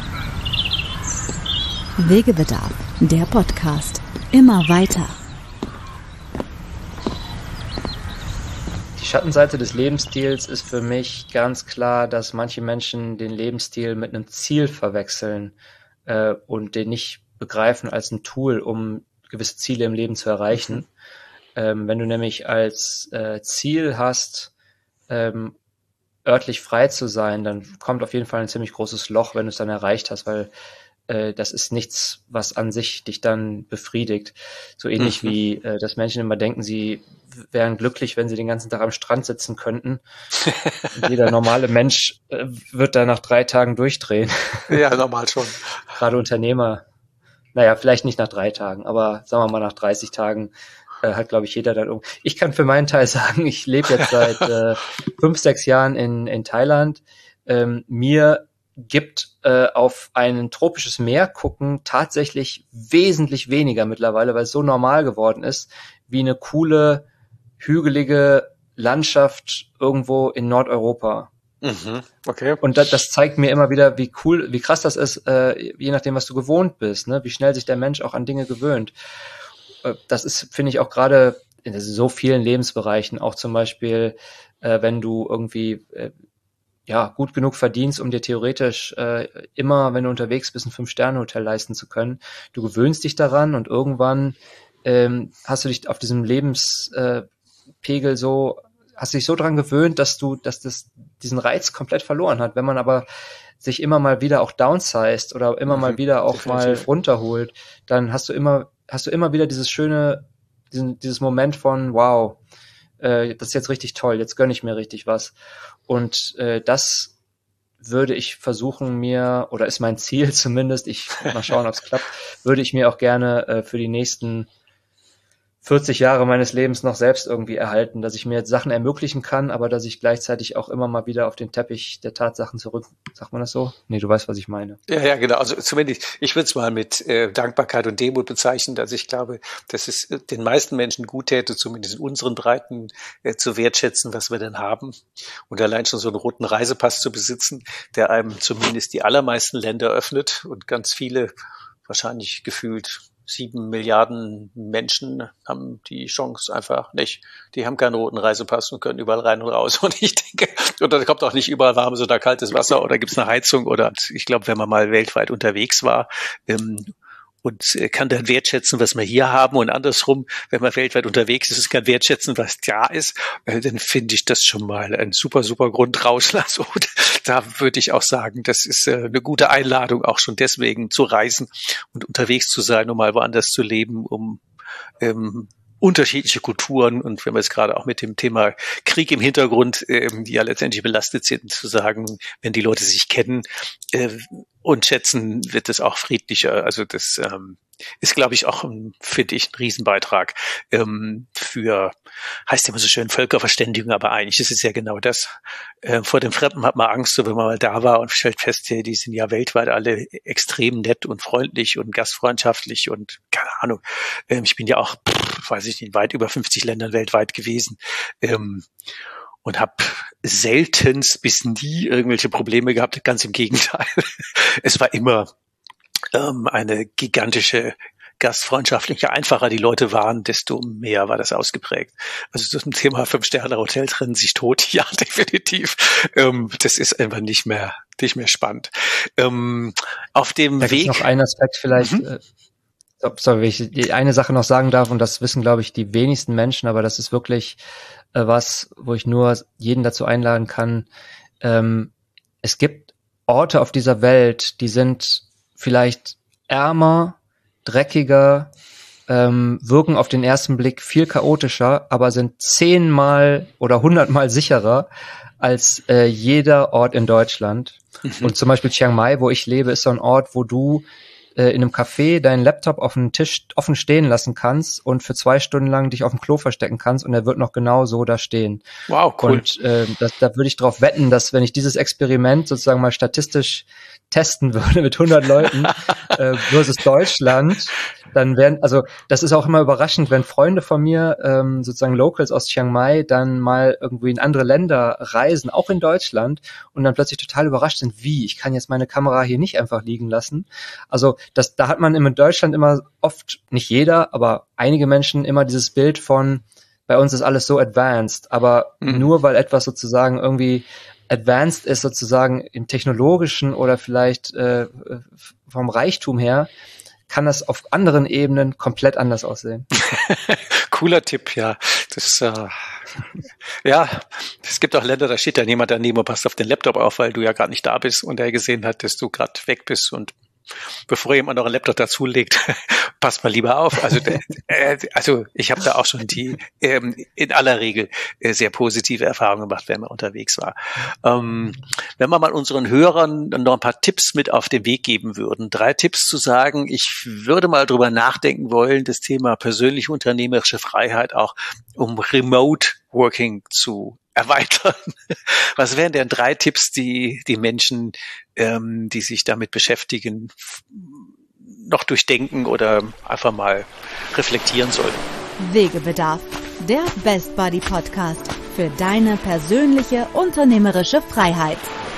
Wegebedarf, der Podcast. Immer weiter. Die Schattenseite des Lebensstils ist für mich ganz klar, dass manche Menschen den Lebensstil mit einem Ziel verwechseln äh, und den nicht begreifen als ein Tool, um gewisse Ziele im Leben zu erreichen. Mhm. Ähm, wenn du nämlich als äh, Ziel hast, ähm, örtlich frei zu sein, dann kommt auf jeden Fall ein ziemlich großes Loch, wenn du es dann erreicht hast, weil äh, das ist nichts, was an sich dich dann befriedigt. So ähnlich mhm. wie, äh, dass Menschen immer denken, sie wären glücklich, wenn sie den ganzen Tag am Strand sitzen könnten. Und jeder normale Mensch äh, wird da nach drei Tagen durchdrehen. Ja, normal schon. Gerade Unternehmer, naja, vielleicht nicht nach drei Tagen, aber sagen wir mal nach dreißig Tagen äh, hat, glaube ich, jeder dann um. Ich kann für meinen Teil sagen, ich lebe jetzt seit äh, fünf, sechs Jahren in, in Thailand. Ähm, mir gibt äh, auf ein tropisches Meer gucken tatsächlich wesentlich weniger mittlerweile, weil es so normal geworden ist, wie eine coole, hügelige Landschaft irgendwo in Nordeuropa. Mhm, okay. Und das, das zeigt mir immer wieder, wie cool, wie krass das ist, äh, je nachdem, was du gewohnt bist, ne? Wie schnell sich der Mensch auch an Dinge gewöhnt. Äh, das ist, finde ich, auch gerade in so vielen Lebensbereichen, auch zum Beispiel, äh, wenn du irgendwie äh, ja gut genug verdienst, um dir theoretisch äh, immer, wenn du unterwegs bist, ein Fünf-Sterne-Hotel leisten zu können. Du gewöhnst dich daran und irgendwann ähm, hast du dich auf diesem Lebenspegel äh, so hast dich so dran gewöhnt, dass du, dass das diesen Reiz komplett verloren hat. Wenn man aber sich immer mal wieder auch downsized oder immer mhm, mal wieder auch definitiv. mal runterholt, dann hast du immer, hast du immer wieder dieses schöne, diesen, dieses Moment von, wow, äh, das ist jetzt richtig toll, jetzt gönne ich mir richtig was. Und äh, das würde ich versuchen mir, oder ist mein Ziel zumindest, ich mal schauen, ob es klappt, würde ich mir auch gerne äh, für die nächsten vierzig Jahre meines Lebens noch selbst irgendwie erhalten, dass ich mir jetzt Sachen ermöglichen kann, aber dass ich gleichzeitig auch immer mal wieder auf den Teppich der Tatsachen zurück, sagt man das so? Nee, du weißt, was ich meine. Ja, ja, genau. Also zumindest, ich würde es mal mit äh, Dankbarkeit und Demut bezeichnen, dass ich glaube, dass es den meisten Menschen gut täte, zumindest in unseren Breiten äh, zu wertschätzen, was wir denn haben und allein schon so einen roten Reisepass zu besitzen, der einem zumindest die allermeisten Länder öffnet und ganz viele, wahrscheinlich gefühlt sieben Milliarden Menschen haben die Chance einfach nicht. Die haben keinen roten Reisepass und können überall rein und raus. Und ich denke, und da kommt auch nicht überall warmes oder kaltes Wasser oder gibt's eine Heizung oder ich glaube, wenn man mal weltweit unterwegs war, ähm, und kann dann wertschätzen, was wir hier haben und andersrum, wenn man weltweit unterwegs ist, kann wertschätzen, was da ist, dann finde ich das schon mal ein super, super Grund rauslassen. Und da würde ich auch sagen, das ist eine gute Einladung, auch schon deswegen zu reisen und unterwegs zu sein, um mal woanders zu leben, um ähm, unterschiedliche Kulturen und wenn wir jetzt gerade auch mit dem Thema Krieg im Hintergrund, ähm, die ja letztendlich belastet sind, zu sagen, wenn die Leute sich kennen äh, und schätzen, wird es auch friedlicher. Also das ähm, ist, glaube ich, auch, finde ich, ein Riesenbeitrag ähm, für, heißt immer so schön, Völkerverständigung, aber eigentlich ist es ja genau das. Äh, vor dem Fremden hat man Angst, so wenn man mal da war und stellt fest, hey, die sind ja weltweit alle extrem nett und freundlich und gastfreundschaftlich und keine Ahnung. Ähm, ich bin ja auch, pff, weiß ich nicht, weit über fünfzig Ländern weltweit gewesen. Ähm, und habe seltenst bis nie irgendwelche Probleme gehabt, ganz im Gegenteil. Es war immer ähm, eine gigantische gastfreundschaftlich. Je einfacher die Leute waren, desto mehr war das ausgeprägt. Also das Thema Fünf-Sterne-Hotel trennen sich tot, ja, definitiv. Ähm, das ist einfach nicht mehr nicht mehr spannend. Ähm, auf dem da Weg... noch ein Aspekt vielleicht... Mhm. Äh Sorry, wenn ich die eine Sache noch sagen darf, und das wissen, glaube ich, die wenigsten Menschen, aber das ist wirklich äh, was, wo ich nur jeden dazu einladen kann. Ähm, es gibt Orte auf dieser Welt, die sind vielleicht ärmer, dreckiger, ähm, wirken auf den ersten Blick viel chaotischer, aber sind zehnmal oder hundertmal sicherer als äh, jeder Ort in Deutschland. Mhm. Und zum Beispiel Chiang Mai, wo ich lebe, ist so ein Ort, wo du in einem Café deinen Laptop auf dem Tisch offen stehen lassen kannst und für zwei Stunden lang dich auf dem Klo verstecken kannst und er wird noch genau so da stehen. Wow, cool. Und äh, das, da würde ich drauf wetten, dass wenn ich dieses Experiment sozusagen mal statistisch testen würde mit hundert Leuten äh, versus Deutschland, dann wären, also das ist auch immer überraschend, wenn Freunde von mir, ähm, sozusagen Locals aus Chiang Mai, dann mal irgendwie in andere Länder reisen, auch in Deutschland, und dann plötzlich total überrascht sind, wie, ich kann jetzt meine Kamera hier nicht einfach liegen lassen. Also das, da hat man in Deutschland immer oft, nicht jeder, aber einige Menschen immer dieses Bild von, bei uns ist alles so advanced, aber Mhm. nur weil etwas sozusagen irgendwie advanced ist, sozusagen im technologischen oder vielleicht äh, vom Reichtum her, kann das auf anderen Ebenen komplett anders aussehen. Cooler Tipp, ja. Das, äh, ja, es gibt auch Länder, da steht dann jemand daneben und passt auf den Laptop auf, weil du ja gerade nicht da bist und er gesehen hat, dass du gerade weg bist und bevor jemand noch einen Laptop dazulegt, passt mal lieber auf. Also, äh, also ich habe da auch schon die ähm, in aller Regel äh, sehr positive Erfahrungen gemacht, wenn man unterwegs war. Ähm, wenn wir mal unseren Hörern noch ein paar Tipps mit auf den Weg geben würden, drei Tipps zu sagen, ich würde mal drüber nachdenken wollen, das Thema persönliche unternehmerische Freiheit auch um Remote Working zu erweitern. Was wären denn drei Tipps, die die Menschen, ähm, die sich damit beschäftigen, f- noch durchdenken oder einfach mal reflektieren sollten? Wegebedarf, der Best Buddy Podcast für deine persönliche unternehmerische Freiheit.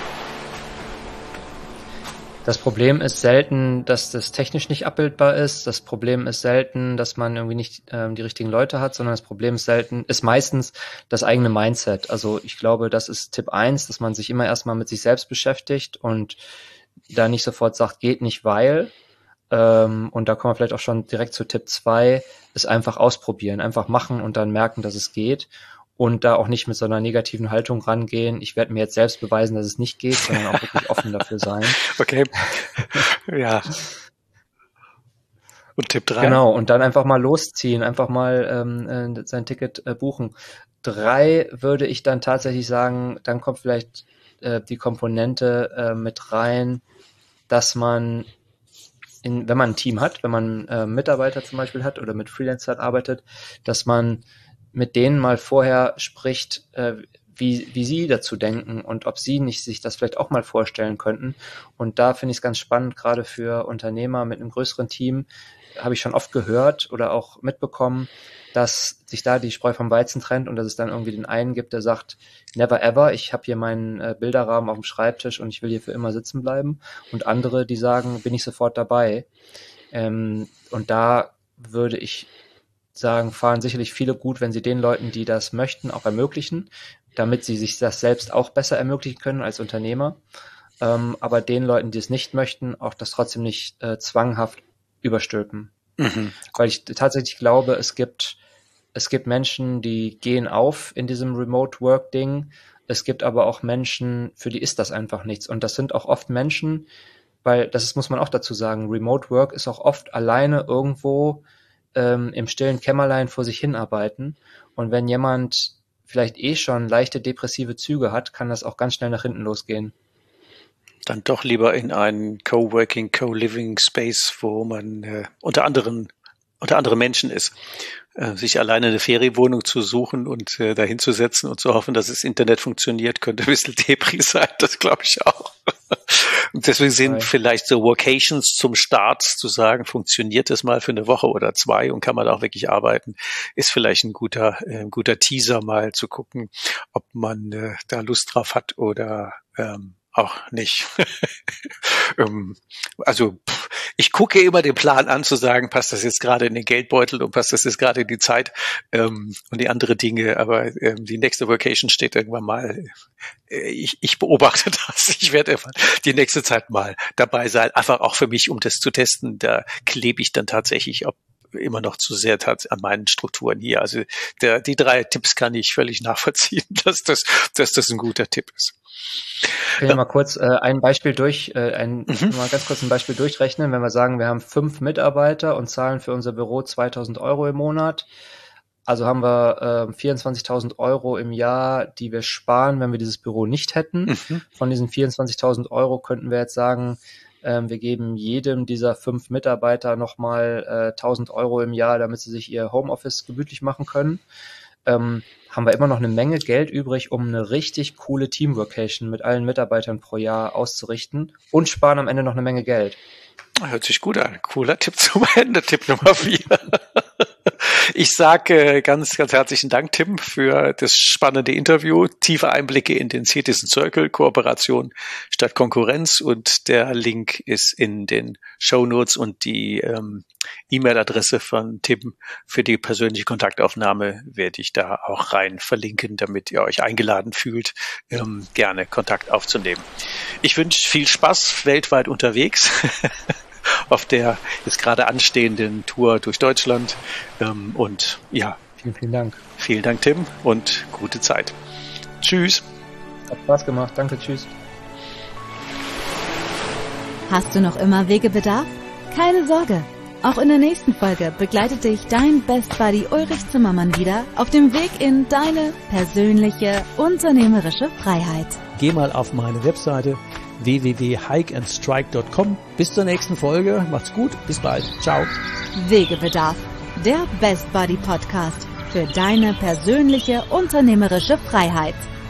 Das Problem ist selten, dass das technisch nicht abbildbar ist. Das Problem ist selten, dass man irgendwie nicht ähm, die richtigen Leute hat, sondern das Problem ist selten, ist meistens das eigene Mindset. Also ich glaube, das ist Tipp eins, dass man sich immer erstmal mit sich selbst beschäftigt und da nicht sofort sagt, geht nicht, weil. Ähm, und da kommen wir vielleicht auch schon direkt zu Tipp zwei, ist einfach ausprobieren, einfach machen und dann merken, dass es geht. Und da auch nicht mit so einer negativen Haltung rangehen. Ich werde mir jetzt selbst beweisen, dass es nicht geht, sondern auch wirklich offen dafür sein. Okay. Ja. Und Tipp drei? Genau, und dann einfach mal losziehen, einfach mal ähm, äh, sein Ticket äh, buchen. Drei würde ich dann tatsächlich sagen, dann kommt vielleicht äh, die Komponente äh, mit rein, dass man, in, wenn man ein Team hat, wenn man äh, Mitarbeiter zum Beispiel hat oder mit Freelancern arbeitet, dass man mit denen mal vorher spricht, äh, wie, wie sie dazu denken und ob sie nicht sich das vielleicht auch mal vorstellen könnten. Und da finde ich es ganz spannend, gerade für Unternehmer mit einem größeren Team, habe ich schon oft gehört oder auch mitbekommen, dass sich da die Spreu vom Weizen trennt und dass es dann irgendwie den einen gibt, der sagt, never ever, ich habe hier meinen äh, Bilderrahmen auf dem Schreibtisch und ich will hier für immer sitzen bleiben. Und andere, die sagen, bin ich sofort dabei. Ähm, und da würde ich sagen, fahren sicherlich viele gut, wenn sie den Leuten, die das möchten, auch ermöglichen, damit sie sich das selbst auch besser ermöglichen können als Unternehmer. Ähm, aber den Leuten, die es nicht möchten, auch das trotzdem nicht äh, zwanghaft überstülpen. Mhm. Weil ich tatsächlich glaube, es gibt, es gibt Menschen, die gehen auf in diesem Remote-Work-Ding. Es gibt aber auch Menschen, für die ist das einfach nichts. Und das sind auch oft Menschen, weil, das ist, muss man auch dazu sagen, Remote-Work ist auch oft alleine irgendwo ähm, im stillen Kämmerlein vor sich hinarbeiten. Und wenn jemand vielleicht eh schon leichte depressive Züge hat, kann das auch ganz schnell nach hinten losgehen. Dann doch lieber in einen Coworking, Co-Living Space, wo man äh, unter anderem unter andere Menschen ist, äh, sich alleine eine Ferienwohnung zu suchen und äh, dahin zu setzen und zu hoffen, dass das Internet funktioniert, könnte ein bisschen Depri sein, das glaube ich auch. Und deswegen sind Right. vielleicht so Workations zum Start zu sagen, funktioniert das mal für eine Woche oder zwei und kann man da auch wirklich arbeiten, ist vielleicht ein guter, äh, ein guter Teaser mal zu gucken, ob man äh, da Lust drauf hat oder ähm, auch nicht. ähm, also pff, ich gucke immer den Plan an, zu sagen, passt das jetzt gerade in den Geldbeutel und passt das jetzt gerade in die Zeit ähm, und die andere Dinge, aber ähm, die nächste Vacation steht irgendwann mal. Äh, ich, ich beobachte das. Ich werde einfach die nächste Zeit mal dabei sein, einfach auch für mich, um das zu testen. Da klebe ich dann tatsächlich ob immer noch zu sehr tat an meinen Strukturen hier. Also der, die drei Tipps kann ich völlig nachvollziehen, dass das, dass das ein guter Tipp ist. Ich kann ja mal kurz äh, ein Beispiel durch, äh, ein, Mhm. mal ganz kurz ein Beispiel durchrechnen. Wenn wir sagen, wir haben fünf Mitarbeiter und zahlen für unser Büro zweitausend Euro im Monat, also haben wir äh, vierundzwanzigtausend Euro im Jahr, die wir sparen, wenn wir dieses Büro nicht hätten. Mhm. Von diesen vierundzwanzigtausend Euro könnten wir jetzt sagen, ähm, wir geben jedem dieser fünf Mitarbeiter nochmal äh, tausend Euro im Jahr, damit sie sich ihr Homeoffice gemütlich machen können. Ähm, haben wir immer noch eine Menge Geld übrig, um eine richtig coole Team-Vacation mit allen Mitarbeitern pro Jahr auszurichten und sparen am Ende noch eine Menge Geld. Hört sich gut an. Cooler Tipp zum Ende. Tipp Nummer vier. Ich sage äh, ganz, ganz herzlichen Dank, Tim, für das spannende Interview, tiefe Einblicke in den Citizen Circle, Kooperation statt Konkurrenz, und der Link ist in den Shownotes und die ähm, E-Mail-Adresse von Tim für die persönliche Kontaktaufnahme werde ich da auch rein verlinken, damit ihr euch eingeladen fühlt, ähm, gerne Kontakt aufzunehmen. Ich wünsche viel Spaß weltweit unterwegs auf der jetzt gerade anstehenden Tour durch Deutschland. Ähm, und ja, vielen, vielen Dank. Vielen Dank, Tim, und gute Zeit. Tschüss. Hat Spaß gemacht. Danke, tschüss. Hast du noch immer Wegebedarf? Keine Sorge. Auch in der nächsten Folge begleitet dich dein Best Buddy Ulrich Zimmermann wieder auf dem Weg in deine persönliche unternehmerische Freiheit. Geh mal auf meine Webseite w w w punkt hike and strike punkt com. Bis zur nächsten Folge. Macht's gut. Bis bald. Ciao. Wegebedarf. Der Best Buddy Podcast für deine persönliche unternehmerische Freiheit.